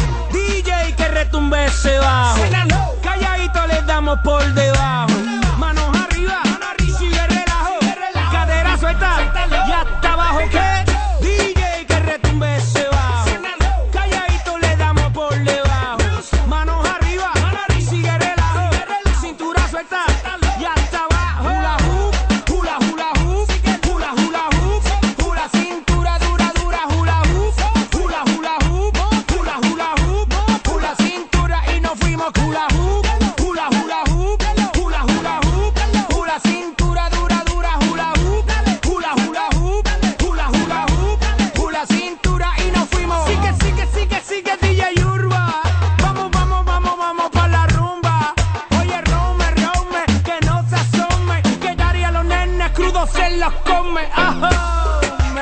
D J que retumbe ese bajo, calladito les damos por debajo. Manos arriba, sigue relajo, cadera suelta y hasta abajo que D J que retumbe ese bajo, calladito le damos por debajo. Manos arriba, sigue relajo, cintura suelta y hasta abajo. Hula hoop, hula hula hoop, hula hula hoop, hula cintura dura dura hula hoop, hula hula hoop, hula hula hoop, hula cintura y nos fuimos hula hoop, hula hula hoop, hula hula hoop, hula cintura dura dura hula hoop, hula hula hoop, hula hula hoop, hula cintura y nos fuimos. Sigue, sigue, sigue, sigue D J Urba. Vamos, vamos, vamos, vamos pa' la rumba. Oye, rome, rome, que no se asome, que daría a los nenes crudos se los come. Ajá,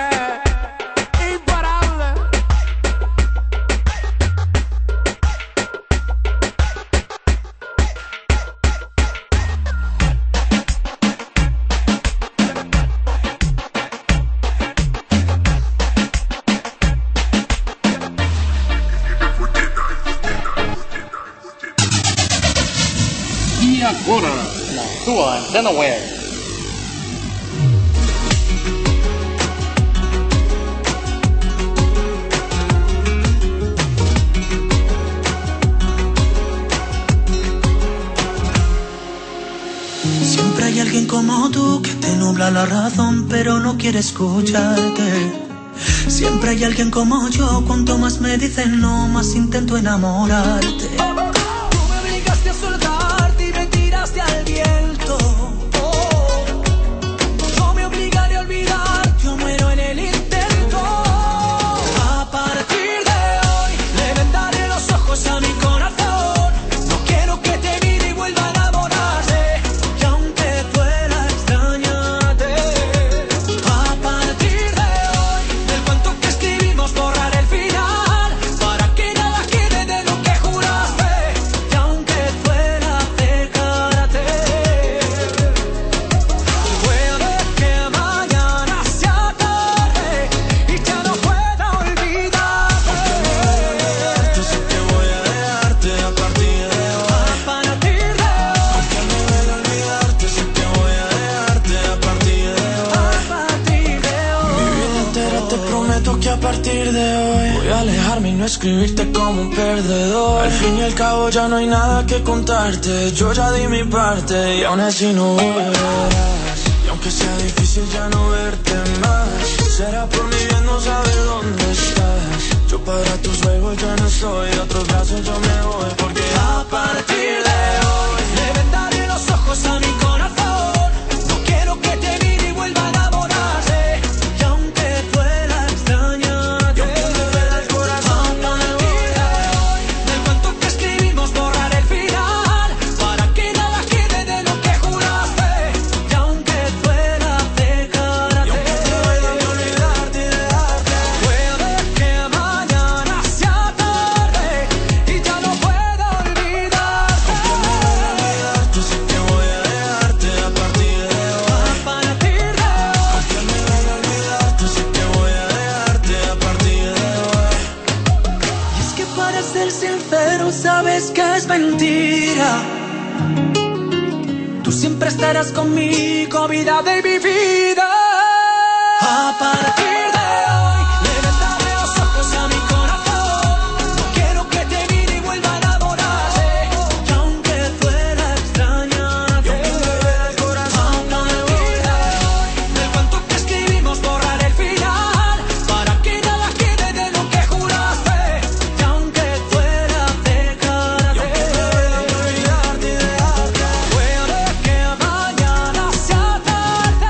me, imparable. tua Antena Web. Siempre hay alguien como tú que te nubla la razón pero no quiere escucharte. Siempre hay alguien como yo, cuanto más me dicen no, más intento enamorarte. Tú me obligaste a soltarte y me tiraste al viento. Oh, yo me obligaré a olvidar, yo muero en el intento. A partir de hoy le vendaré los ojos a mi corazón. No quiero que te mire y vuelva a enamorarse. Y aunque duela extrañarte, a partir de hoy del cuento que escribimos borrar el final, para que nada quede de lo que juraste. Y aunque duela dejarte, puede que mañana sea tarde y ya no pueda olvidarte. Yo sé que voy a dejarte a partir de hoy. A partir de hoy. Aunque me duele olvidarte, sé que voy a dejarte a partir de hoy. A partir de hoy. Mi vida entera te prometo que a partir de hoy voy a alejarme y no escribirte como un perdedor. Al fin y al cabo ya no hay nada que contarte. Yo ya di mi parte y aún así no volverás. Y aunque sea difícil ya no verte más, será por mi bien no saber dónde estás. Yo para tus juegos ya no soy, de otros brazos yo me voy. Porque a partir de hoy le vendaré los ojos a mi corazón. No quiero que te mire y vuelva a enamorarse. Y aunque duela extrañarte, y aunque me duela el corazón, a partir de hoy del cuento que escribimos borrar el final, para que nada quede de lo que juraste. Y aunque duela dejarte, y aunque duela olvidarte y dejarte, puede que mañana sea tarde y ya no pueda olvidarte. Yo sé que voy a dejarte a partir de hoy. A partir de hoy. Aunque me duele olvidarte, sé que voy a dejarte a partir de hoy. Y es que para ser sincero sabes que es mentira. Tú siempre estarás conmigo, vida de mi vida. A partir de hoy le vendaré los ojos a mi corazón. No quiero que te mire y vuelva a enamorarse. Y aunque duela extrañarte, y aunque me duela el corazón, a partir de hoy del cuento que escribimos borrar el final, para que nada quede de lo que juraste. Y aunque duela dejarte, y aunque duela olvidarte y dejarte, puede que mañana sea tarde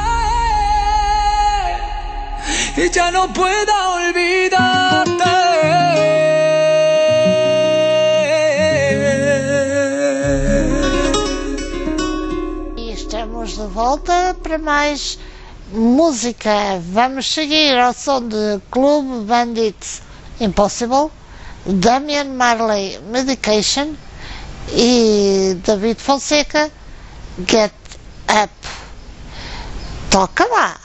y ya no pueda olvidarte. E estamos de volta para mais música. Vamos seguir ao som de Club Bandit Impossible, Damian Marley Medication e David Fonseca Get Up. Toca lá!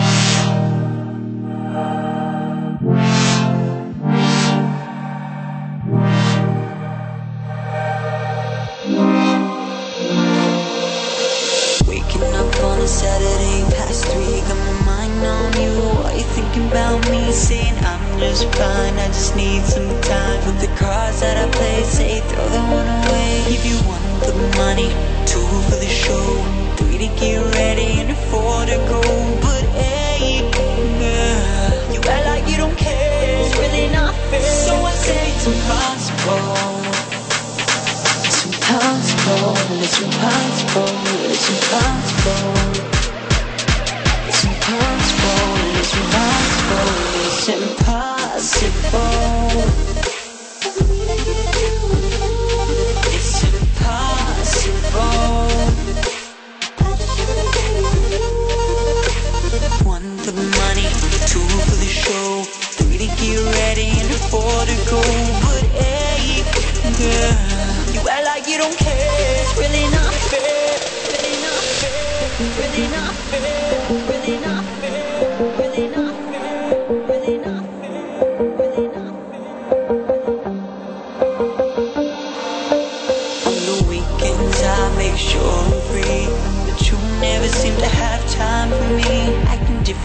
Waking up on a Saturday past three, got my mind on you. Why you thinking about me? Saying I'm just fine, I just need some time. Put the cards that I play, say throw that one away. Give you one for the money, two for the show, three to get ready, and four to go. But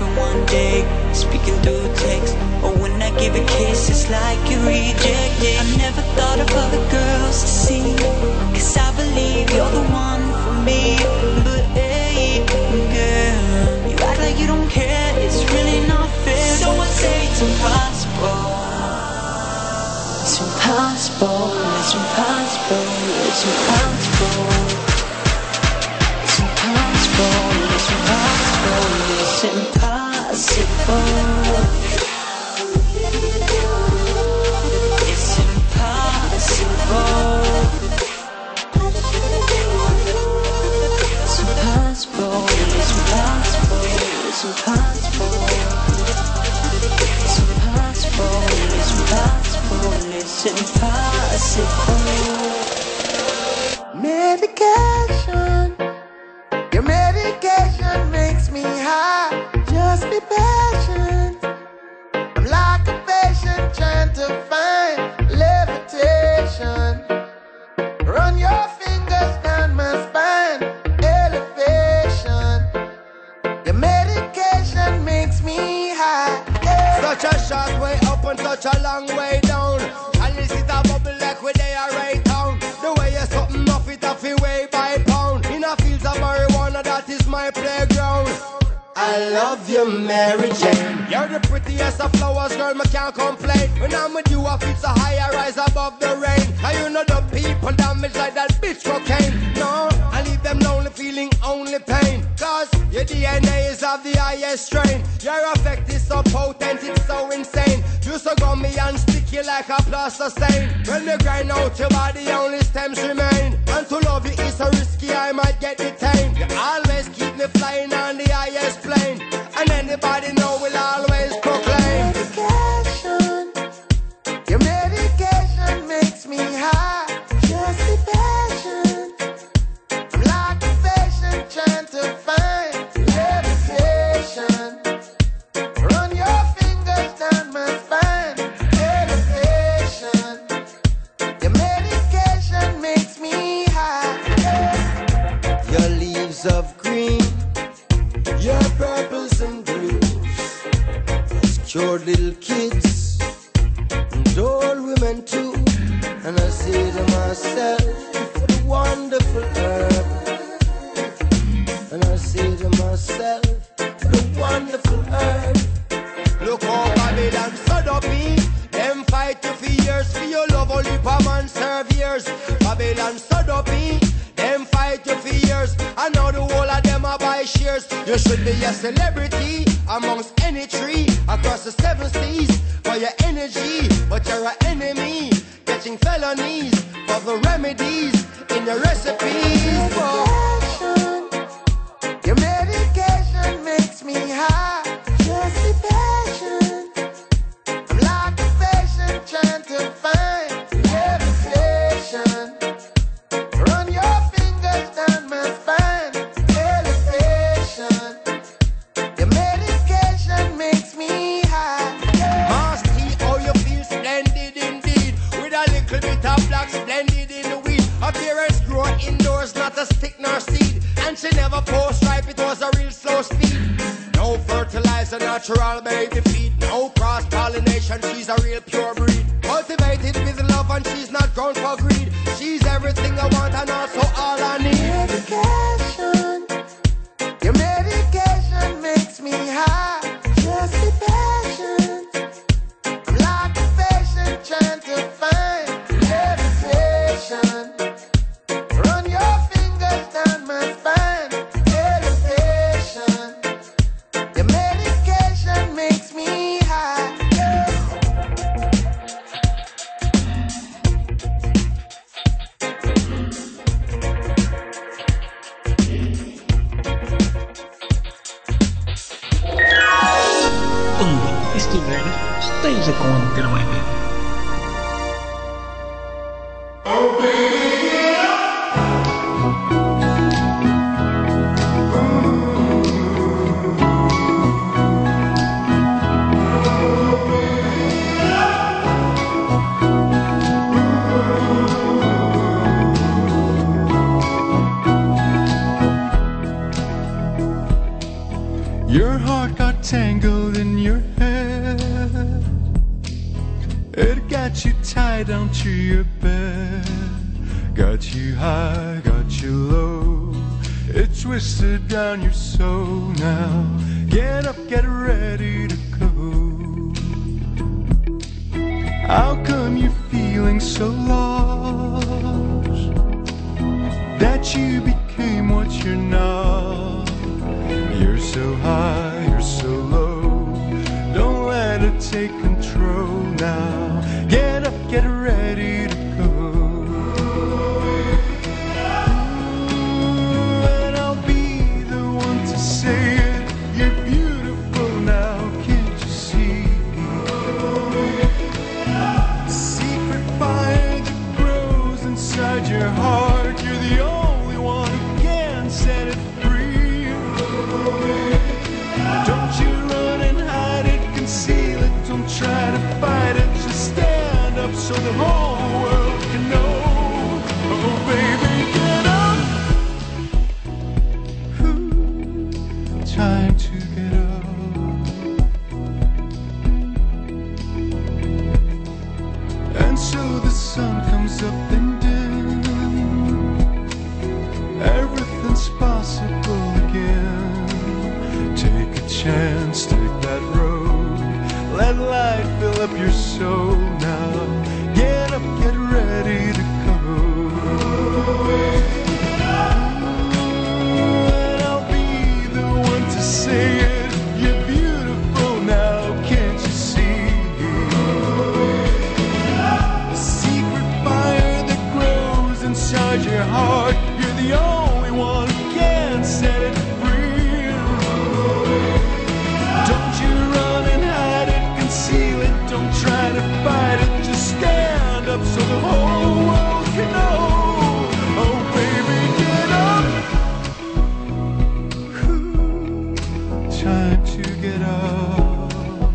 different one day. Speaking through text, or when I give a kiss, it's like you reject it. I never thought of other girls to see, cause I believe you're the one for me. But hey, girl, you act like you don't care, it's really not fair. So I say it's impossible. It's impossible, it's impossible, it's impossible. It's impossible, it's impossible, it's impossible. It's impossible. It's impossible, it's impossible, it's impossible. It's impossible, it's impossible, it's impossible. Medication, your medication makes me high. Just be patient. I'm like a patient trying to find levitation. Run your fingers down my spine, elevation. Your medication makes me high. Yeah. Such a short way up and such a long way down. And this is a bubble like where they are right down. The way you're something off it off your way by pound. In a fields of marijuana, that is my playground. I love you, Mary Jane. You're the prettiest of flowers, girl, me can't complain. When I'm with you, I feel so high, I rise above the rain. And you know the people damage like that bitch cocaine. No, I leave them lonely, feeling only pain. Cause your D N A is of the highest strain. Your effect is so potent, it's so insane. You so gummy and sticky like a plaster stain. When we grind out your body, only stems remain. And to love you is so risky, I might get detained. You always keep me flying on the highest plane. And anybody know will always proclaim. Medication, your medication makes me high. Just be patient. I'm like a patient trying to find levitation. Run your fingers down my spine, elevation. Your medication makes me high. Your leaves of green, your purples and blues, cured little kids and old women too. And I say to myself, what a wonderful herb. And I say to myself, what a wonderful herb. Look how Babylon stood up me. Them fight you for years, for your love only per man serve years. Babylon stood up me. Them fight you for years. I know the whole of them are buy shares. You should be a celebrity amongst any tree across the seven seas for your energy, but you're an enemy, catching felonies for the remedies in the recipes. Medication, your medication makes me high. Just be patient. I'm like a patient trying to find levitation. Run your fingers down my spine, elevation. Your medication makes me high. Mass T, oh you feel splendid indeed. With a little bit of black splendid in the weed. Appearance grow indoors, not a stick nor seed. And she never post ripe, it was a real slow speed. No fertilizer, natural baby feed. No cross pollination, she's a real pure breed. Cultivated with love and she's not grown for greed. She's everything I want and also all I need. Medication, your medication makes me high. Just be patient. I'm like a patient trying to find levitation. Run your fingers down my spine, elevation. Your medication makes me high. Onde estiver, esteja com a Interweb. Your heart got tangled in your head. It got you tied down to your bed. Got you high, got you low. It twisted down your soul. Now get up, get ready to go. How come you're feeling so lost, that you became what you're not? You're so high, you're so low. Don't let it take control. Now get up, get ready to go. And I'll be the one to say it. You're beautiful now, can't you see? The secret fire that grows inside your heart, you're the only one who can set it free. Don't you run and hide it, conceal it, don't try to fight it. Just stand up so the whole world can know. Oh baby, get up. Ooh, time to get up. And so the sun comes up and dim. Everything's possible again. Take a chance, take that road. Let light fill up your soul. Now get up, get ready to go. And I'll be the one to say it. You're beautiful now, can't you see? The secret fire that grows inside your heart, you're the only one who can set it free. Don't you run and hide it, conceal it, don't try to fight it. Just stand up so the whole world can know. Oh baby, get up. Ooh, time to get up.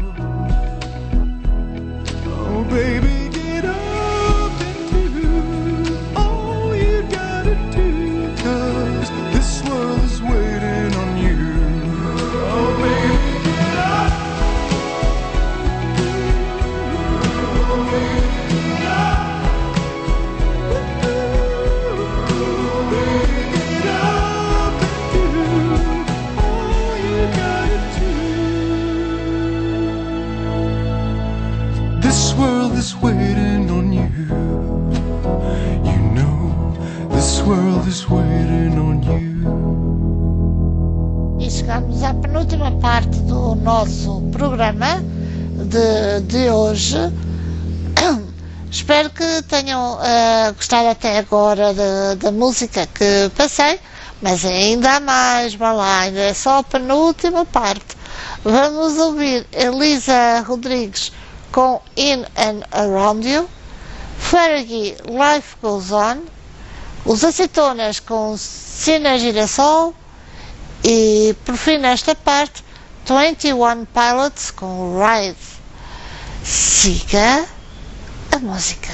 Oh baby, get up and do all you gotta do, 'cause this world is waiting on you. Oh baby, get up. Oh baby, get up. Oh baby, get up and do all you gotta do. This world is waiting on you. You know, this world is waiting on you. E chegamos à penúltima parte do nosso programa de, de hoje. Espero que tenham eh, gostado até agora da, da música que passei, mas ainda há mais, vá lá, ainda é só a penúltima parte. Vamos ouvir Elisa Rodrigues com In and Around You, Fergie, Life Goes On, Os Aceitonas com Cena Girassol e, por fim, nesta parte, twenty one Pilots com Ride. Siga a música.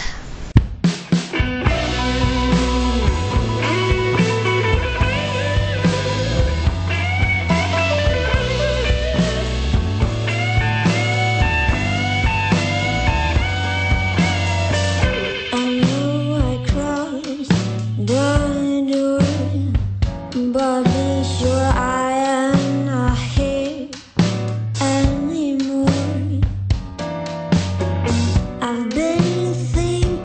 I know I crossed the door, but be sure I am not here anymore. I've been thinking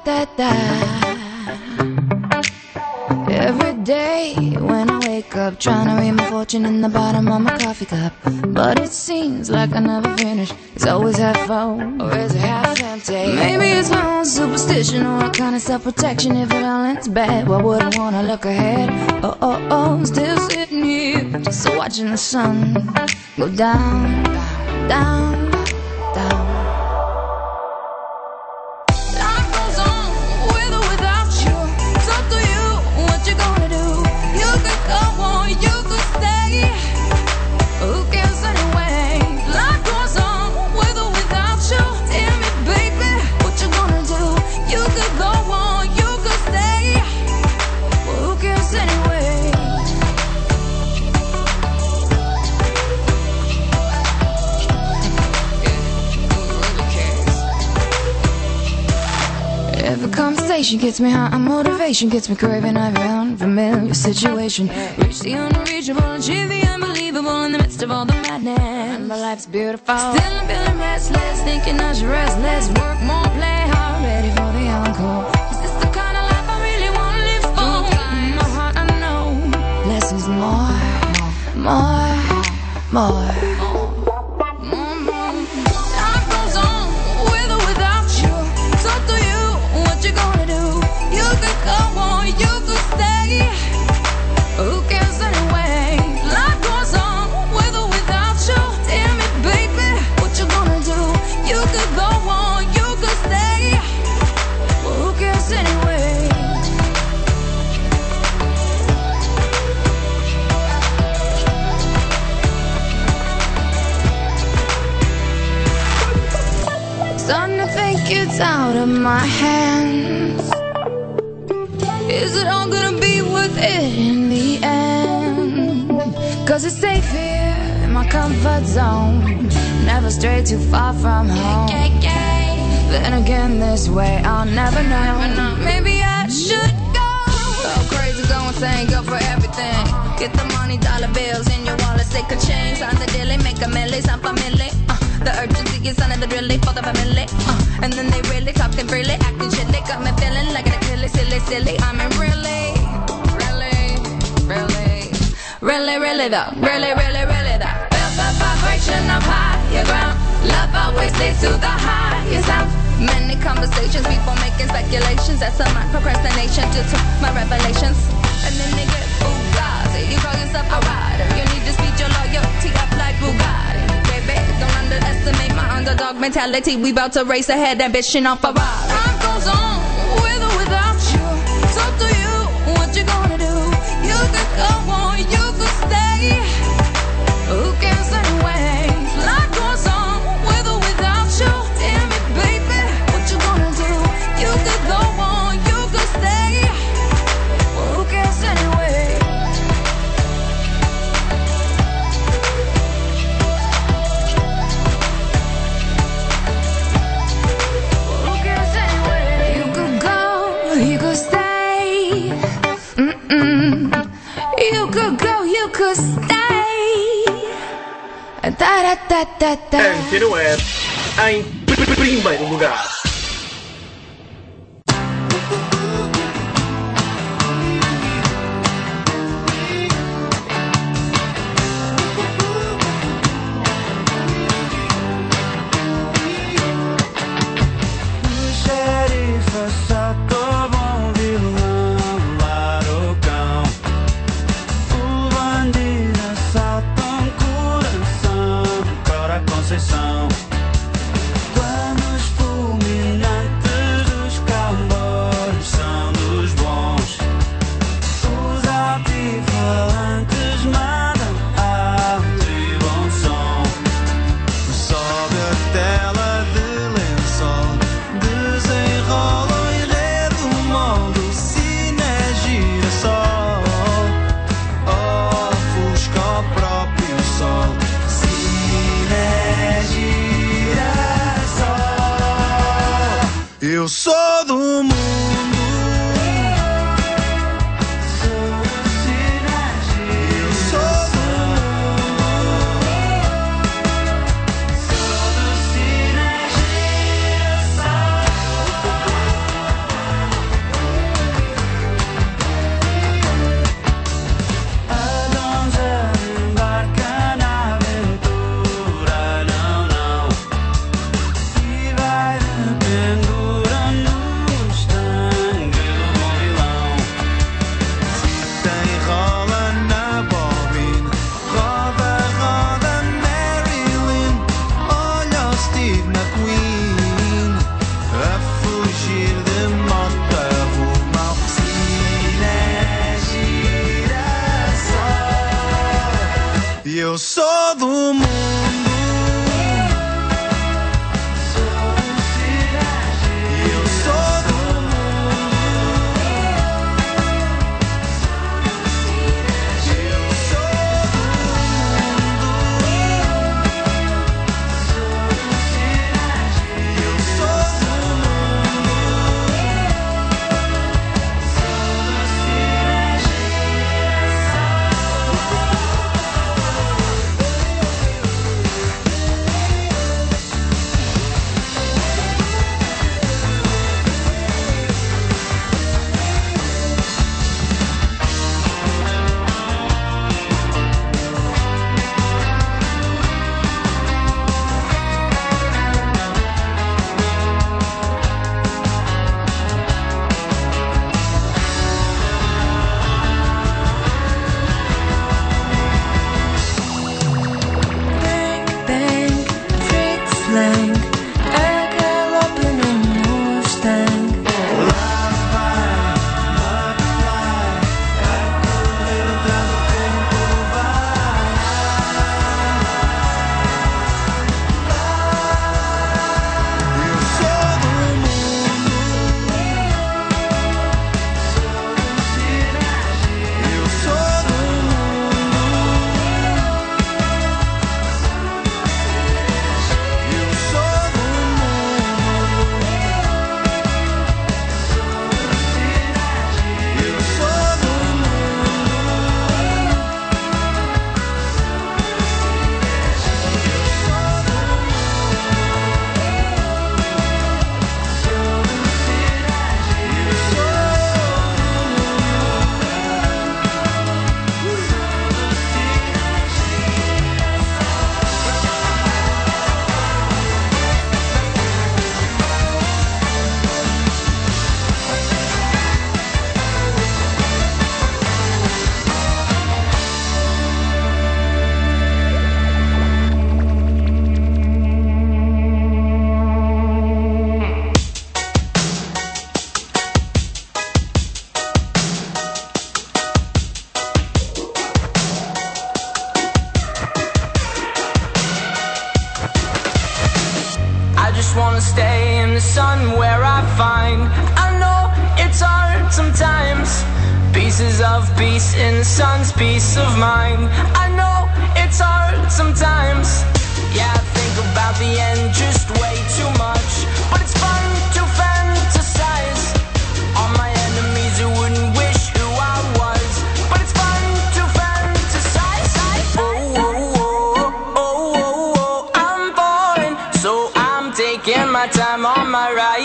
da da. Every day when I wake up, trying to read my fortune in the bottom of my coffee cup, but it seems like I never finish. It's always half full, or is it half empty? Maybe it's my own superstition or a kind of self-protection. If it all ends bad, why would I wanna look ahead? Oh, oh, oh, I'm still sitting here, just watching the sun go down, down, down. Life goes on with or without you. It's up to you what you're gonna do. You could go on, you could stay. Who cares anyway? Life goes on with or without you. Tell me, baby, what you gonna do? You could go on, you could stay. Well, who cares anyway? Every conversation gets me high, and motivation gets me craving every unfamiliar situation. Reach the unreachable, achieve the unbelievable in the midst of all the madness. Remember, life's beautiful. Still I'm feeling restless, thinking I should rest less, work more, play hard, ready for the encore. Is this the kind of life I really want to live for? In my heart I know less is more, more, more. Life goes on with or without you. It's up to you what you gonna do. You could go on, you could stay. Who cares anyway? Life goes on with or without you. Tell me, baby, what you gonna do? You could go on, you could stay. Well, who cares anyway? Starting to think it's out of my hands. Is it all gonna be worth it in the end? Cause it's safe here in my comfort zone, never stray too far from home. Then again, this way I'll never know. Maybe I should go. Go crazy, go insane, go for everything. Get the money, dollar bills in your wallet, stick a chain. Sign the dealie, make a milli, some family. uh, The urgency is under the drilly for the family. uh, And then they really talking freely, acting chilly. Got me feeling like an Achilles, silly, silly. I mean really, really, really, really, really though. Really, really, really though. Feel the vibration of higher ground. Love always leads to the highest sound. Many conversations, people making speculations. That's a my procrastination due to my revelations. And then they get Bugatti. You call yourself a rider. You need to speed your loyalty up like Bugatti. Baby, don't underestimate my underdog mentality. We bout to race ahead, ambition off a ride. Time goes on with or without you. It's up to you what you gonna do. You could go on, you could stay. Who cares anyway? Life goes on with or without you. Tell me, baby, what you gonna do? You could go on, you could stay. Well, who cares anyway? Well, who cares anyway? You could go, you could stay. Mm-mm. You could go, you could stay. Da da da da da. Antena Web em primeiro lugar. O xerife sacou bom vilão, barocão. O bandido assalta um coração, Cora Conceição. Quando os fumes Eu sou do mundo. Eu sou do wanna stay in the sun where I find I know it's hard sometimes. Pieces of peace in the sun's peace of mind. I know it's hard sometimes. Yeah, I think about the end just way too much, but it's fun to fantasize on my enemies who wouldn't wish who I was. But it's fun to fantasize. Oh, oh, oh, oh, oh, oh, I'm falling, so I'm taking my time on my ride.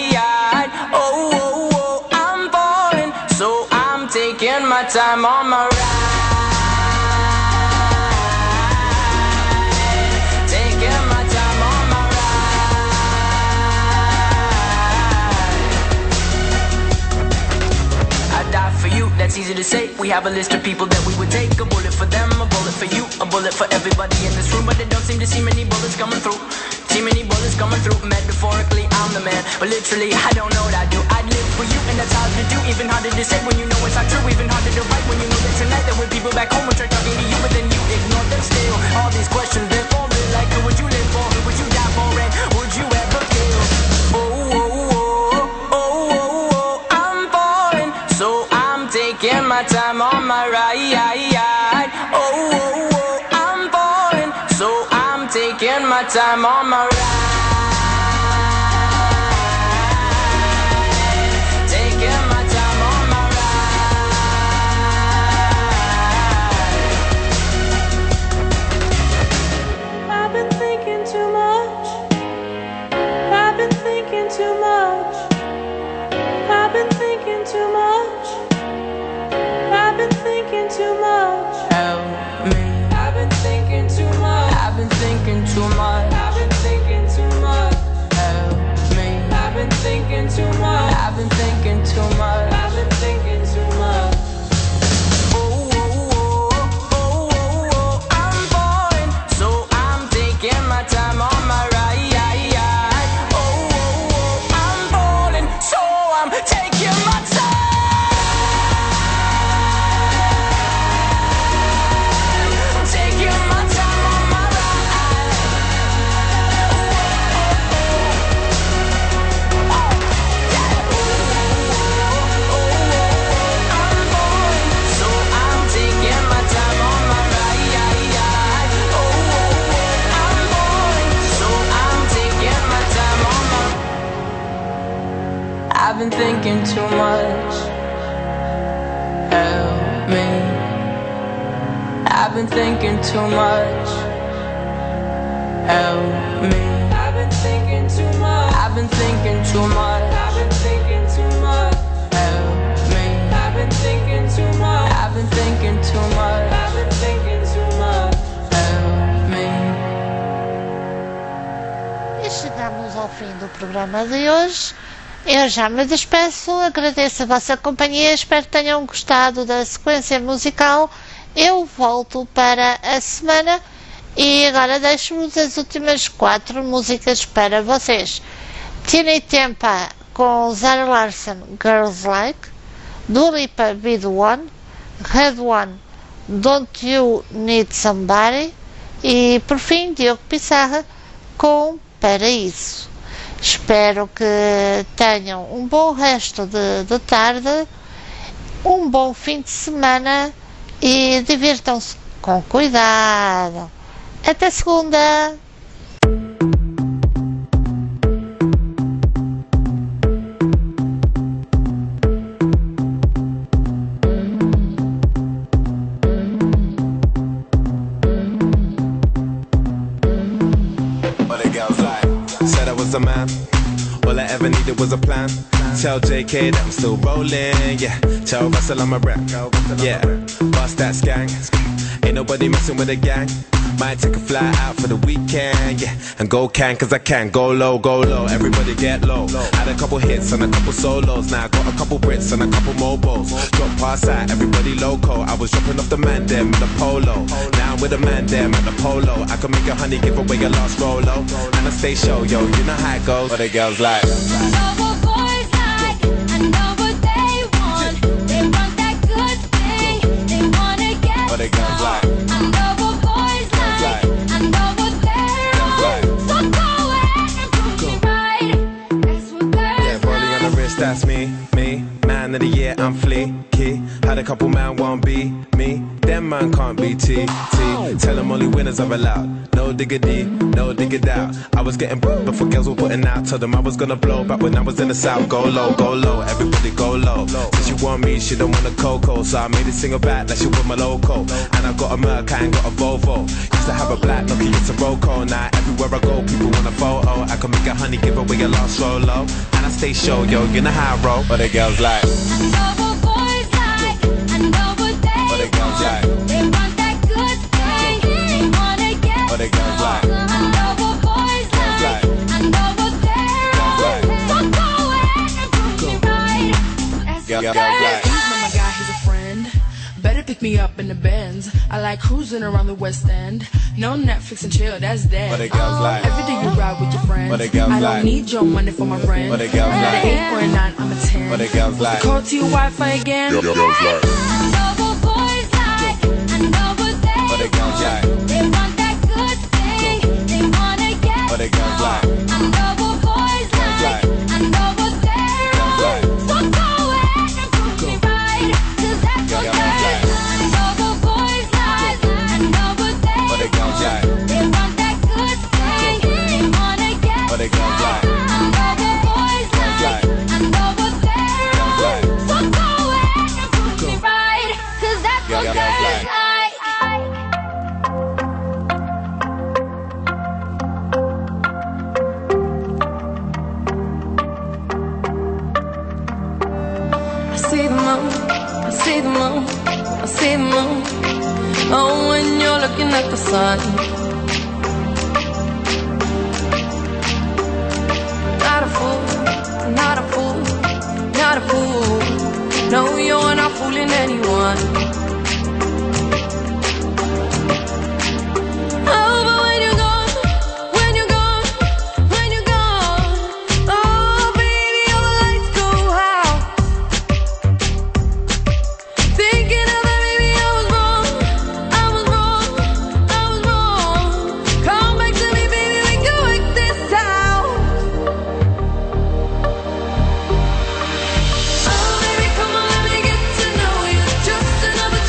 Oh, oh, oh, I'm falling, so I'm taking my time on my ride. Taking my time on my ride. I die for you, that's easy to say. We have a list of people that we would take. A bullet for them, a bullet for you, a bullet for everybody in this room. But they don't seem to see many bullets coming through. See many bullets coming through. Metaphorically, I'm the man, but literally, I don't know what I do. I'd live for you, and that's hard to do. Even harder to say when you know it's not true. Even harder to write when you know that tonight there were people back home who tried talking to you, but then you ignore them still. All these questions, they're for real. Like, who would you live for? Who would you die for? And would you ever kill? Oh, oh, oh, oh, oh, oh, I'm falling, so I'm taking my time on my ride. Oh, oh, oh, I'm falling, so I'm taking my time on my ride. Taking my time on my ride. I've been thinking too much. I've been thinking too much. I've been thinking too much. I've been thinking too much. Help me. I've been thinking too much. I've been thinking too much. I've been thinking too much. Help me. I've been thinking too much. I've been thinking too much. I've been thinking too much. Oh, oh, oh, oh, oh, oh, I'm falling, so I'm taking my time on my ride. Oh, oh, oh, I'm falling, so I'm taking my time. Taking my I've been thinking too much. Help me. I've been thinking too much. Help me. I've been thinking too much. I've been thinking too much. I've been thinking too much. Help me. I've been thinking too much. I've been thinking too much. I've been thinking too much. Help me. E chegamos ao fim do programa de hoje. Eu já me despeço, agradeço a vossa companhia, espero que tenham gostado da sequência musical. Eu volto para a semana e agora deixo-vos as últimas quatro músicas para vocês. Tiny Tempa com Zara Larsson, Girls Like, Dua Lipa, Be The One, Red One, Don't You Need Somebody e por fim Diogo Pissarra com Paraíso. Espero que tenham um bom resto de, de tarde, um bom fim de semana e divirtam-se com cuidado. Até segunda! What the girls like? Said I was a man. All I ever needed was a plan. Tell J K that I'm still rolling. Yeah. Tell Russell I'm a rap. Yeah. Bust that skank. Ain't nobody messing with a gang. Might take a fly out for the weekend, yeah. And go can, cause I can. Go low, go low, everybody get low. Had a couple hits and a couple solos. Now I got a couple Brits and a couple mobiles. Drop past that, everybody loco. I was dropping off the man them in the polo. Now I'm with a man them at the polo. I can make a honey give away your last rolo. And I stay show, yo, you know how it goes. What the girls like? What the girls like? That's me, me, man of the year, I'm fleeky. Had a couple man won't be me, them man can't be T, T. Tell them only winners are allowed, no diggity, no diggity out. I was getting b- before girls were putting out. Told them I was gonna blow back when I was in the south. Go low, go low, everybody go low. Since she want me, she don't want a cocoa. So I made it single back like she want my loco. And I got a Merc, I ain't got a Volvo. Used to have a black Nokia, it's a Roco. Now everywhere I go, people want a photo. I can make a honey, give away a last solo. And I stay show, yo, you know how I roll. What the girls like? What the girls like? What the girls like? Girls like? Girls like? He's not my guy, he's a friend. Better pick me up in the Benz. I like cruising around the West End. No Netflix and chill, that's dead. What the girls like? Every day you ride with your friends. What the girls I don't like? need your money for my rent. What the girls I'm like? an eight or a nine, I'm a ten. What the girls like? Call to your Wi-Fi again. Girls like? What the girls like? What the girls like? What the girls like? Oh, when you're looking at the sun. Not a fool, not a fool, not a fool. No, you're not fooling anyone. Oh, but when you're gone, when you're gone, when you're gone, oh, baby, all the lights go out. Thinking of that, maybe I was wrong. I was wrong, I was wrong. Come back to me, baby, we can work this out. Oh, baby, come on, let me get to know you. Just another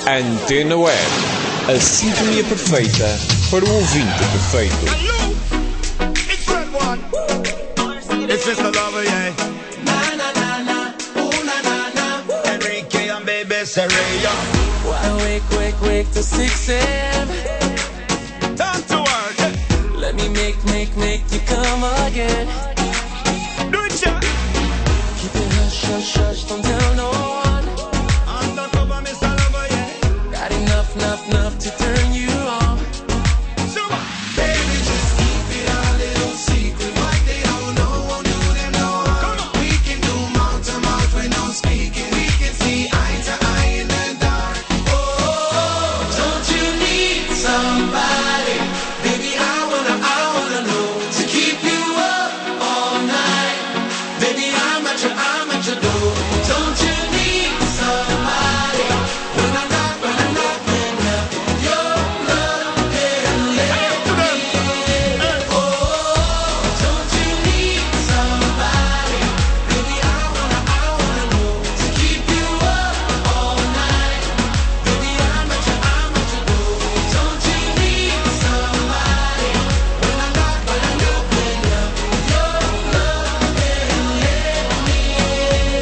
Antena Web, a sintonia perfeita para o ouvinte perfeito. It's just a lover, yeah. Na na na na, ooh na na na. Enrique and baby Serena. Why wake, wake, wake till six a.m. Time to work. Let me make, make, make you come again. Do it, yeah. Keep it hush, hush, hush, don't tell no one. Undercover, Mister Lover, yeah. Got enough, enough, enough to turn you on. So, baby, just keep it a little secret. What they don't know won't do them no harm. We can do mouth to mouth when no speaking. We can see eye to eye in the dark. Oh, don't you need somebody? Baby, I wanna, I wanna know to keep you up all night. Baby, I'm at your, I'm at your door. Don't you need somebody? When I knock, when I knock, when I your love can let me in. Oh, don't you need somebody? Baby, I wanna, I wanna know to keep you up all night. Baby, I'm at your, I'm at your door. Don't you need somebody? When I knock, when I knock, when I your love can let me in.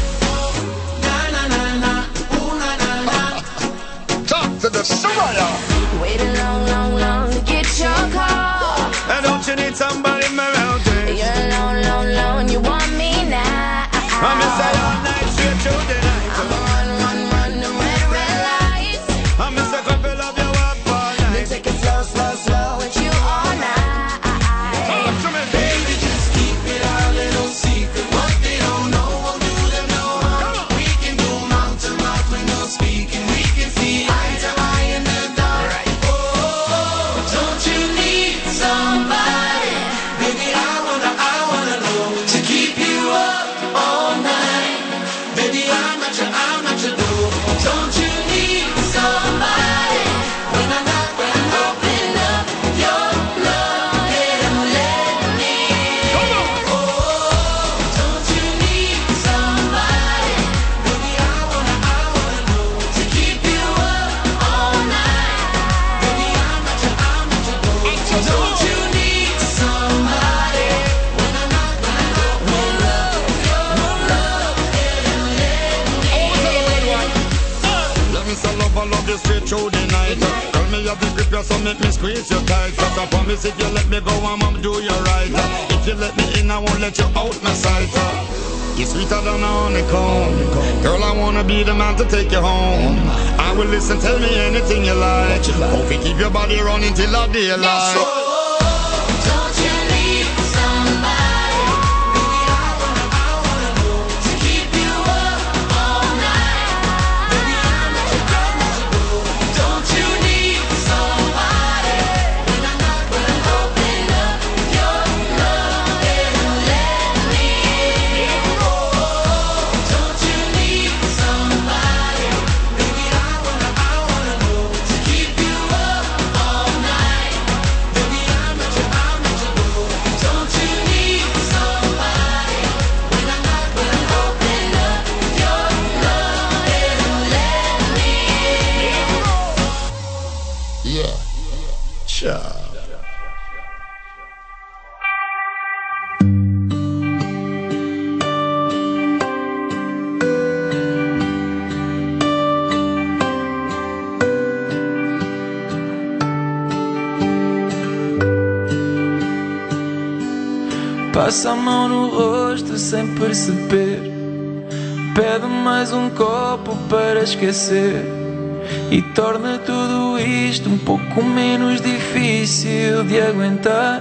Na na na na, ooh na na na. Talk to the Soraya. Waiting long, long, long to get your call. And don't you need somebody around you? You're alone, alone, alone, you want me now. I'm inside all night, straight through the night. I'm a run, run, run, the red, red lights. I'm Mister Couple of you up all Then night. take it slow, slow, slow with you all night. Talk to me, baby, just keep it a little secret. What they don't know won't do them no harm. We can do mouth to mouth when no speaking. We can see eye to eye in the dark. Oh, don't you need somebody? Baby, I wanna, I wanna know to keep you up all night. Baby, I'm at your, I'm at your door. Don't you need somebody? When I knock, when I open up your love and let me in. Oh, don't you need somebody? Baby, I wanna, I wanna know to keep you up all night. Baby, I'm at your, I'm at your door. Don't you need somebody? When I knock, when I open up your love and let me in. Love me so love, I love you straight through the night. Tell me you grip you so make me squeeze you tight. Cause I promise if you let me go, I'ma do you right. If you let me in, I won't let you out my sight. You're sweeter than a honeycomb. Girl, I wanna be the man to take you home. I will listen, tell me anything you like. Hope you keep your body running till the daylight. Don't you need somebody? Baby, I wanna, I wanna know to keep you up all night. Baby, I'm at your, I'm at your door. Don't you need somebody? When I knock, when I open up your love and let me in. Oh, don't you need somebody? Baby, I wanna, I wanna know to keep you up all night. Baby, I'm at your, I'm at your door. Don't you need somebody? When I knock, when I open up your love and let me in. Yeah. Sure. Passa a mão no rosto sem perceber. Pede mais um copo para esquecer. E torna tudo isto um pouco menos difícil de aguentar.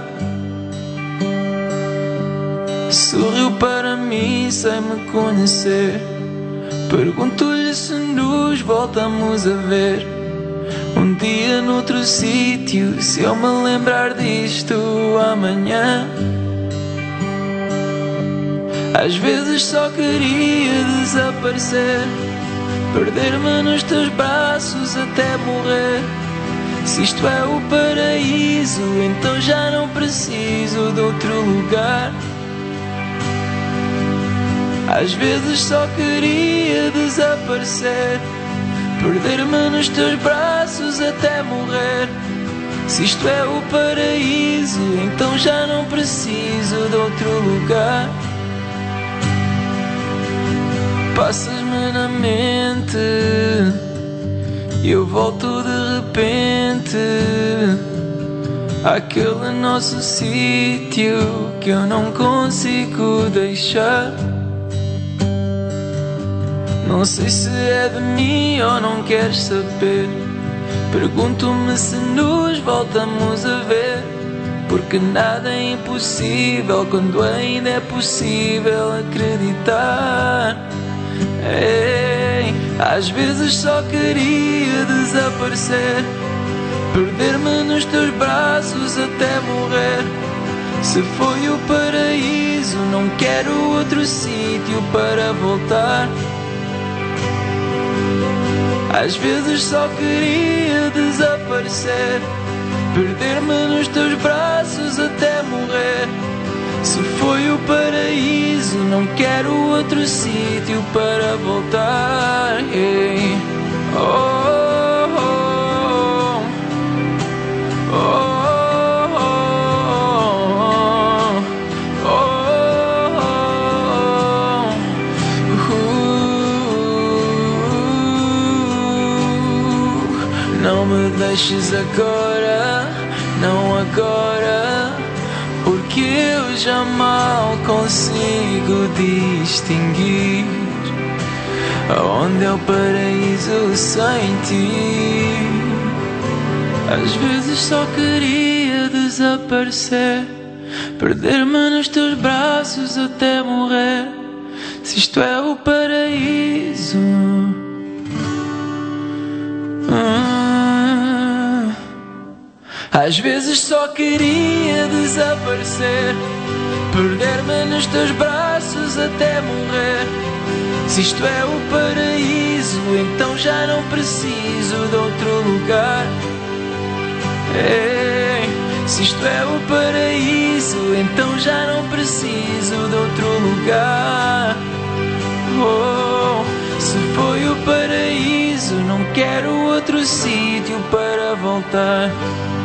Sorriu para mim sem me conhecer. Pergunto-lhe se nos voltamos a ver um dia noutro sítio. Se eu me lembrar disto amanhã. Às vezes só queria desaparecer, perder-me nos teus braços até morrer. Se isto é o paraíso, então já não preciso de outro lugar. Às vezes só queria desaparecer, perder-me nos teus braços até morrer. Se isto é o paraíso, então já não preciso de outro lugar. Passas-me na mente e eu volto de repente àquele nosso sítio que eu não consigo deixar. Não sei se é de mim ou não queres saber. Pergunto-me se nos voltamos a ver, porque nada é impossível quando ainda é possível acreditar. Ei, às vezes só queria desaparecer, perder-me nos teus braços até morrer. Se foi o paraíso, não quero outro sítio para voltar. Às vezes só queria desaparecer, perder-me nos teus braços até morrer. Se foi o paraíso, não quero outro sítio para voltar. Hey. Oh, oh, oh, oh, oh, oh, oh. Não me deixes agora, não agora, porque eu já mal consigo distinguir aonde é o paraíso sem ti. Às vezes só queria desaparecer, perder-me nos teus braços até morrer. Se isto é o paraíso, ah, às vezes só queria desaparecer, perder-me nos teus braços até morrer. Se isto é o paraíso, então já não preciso de outro lugar. Ei, se isto é o paraíso, então já não preciso de outro lugar. Oh, se foi o paraíso, não quero outro sítio para voltar.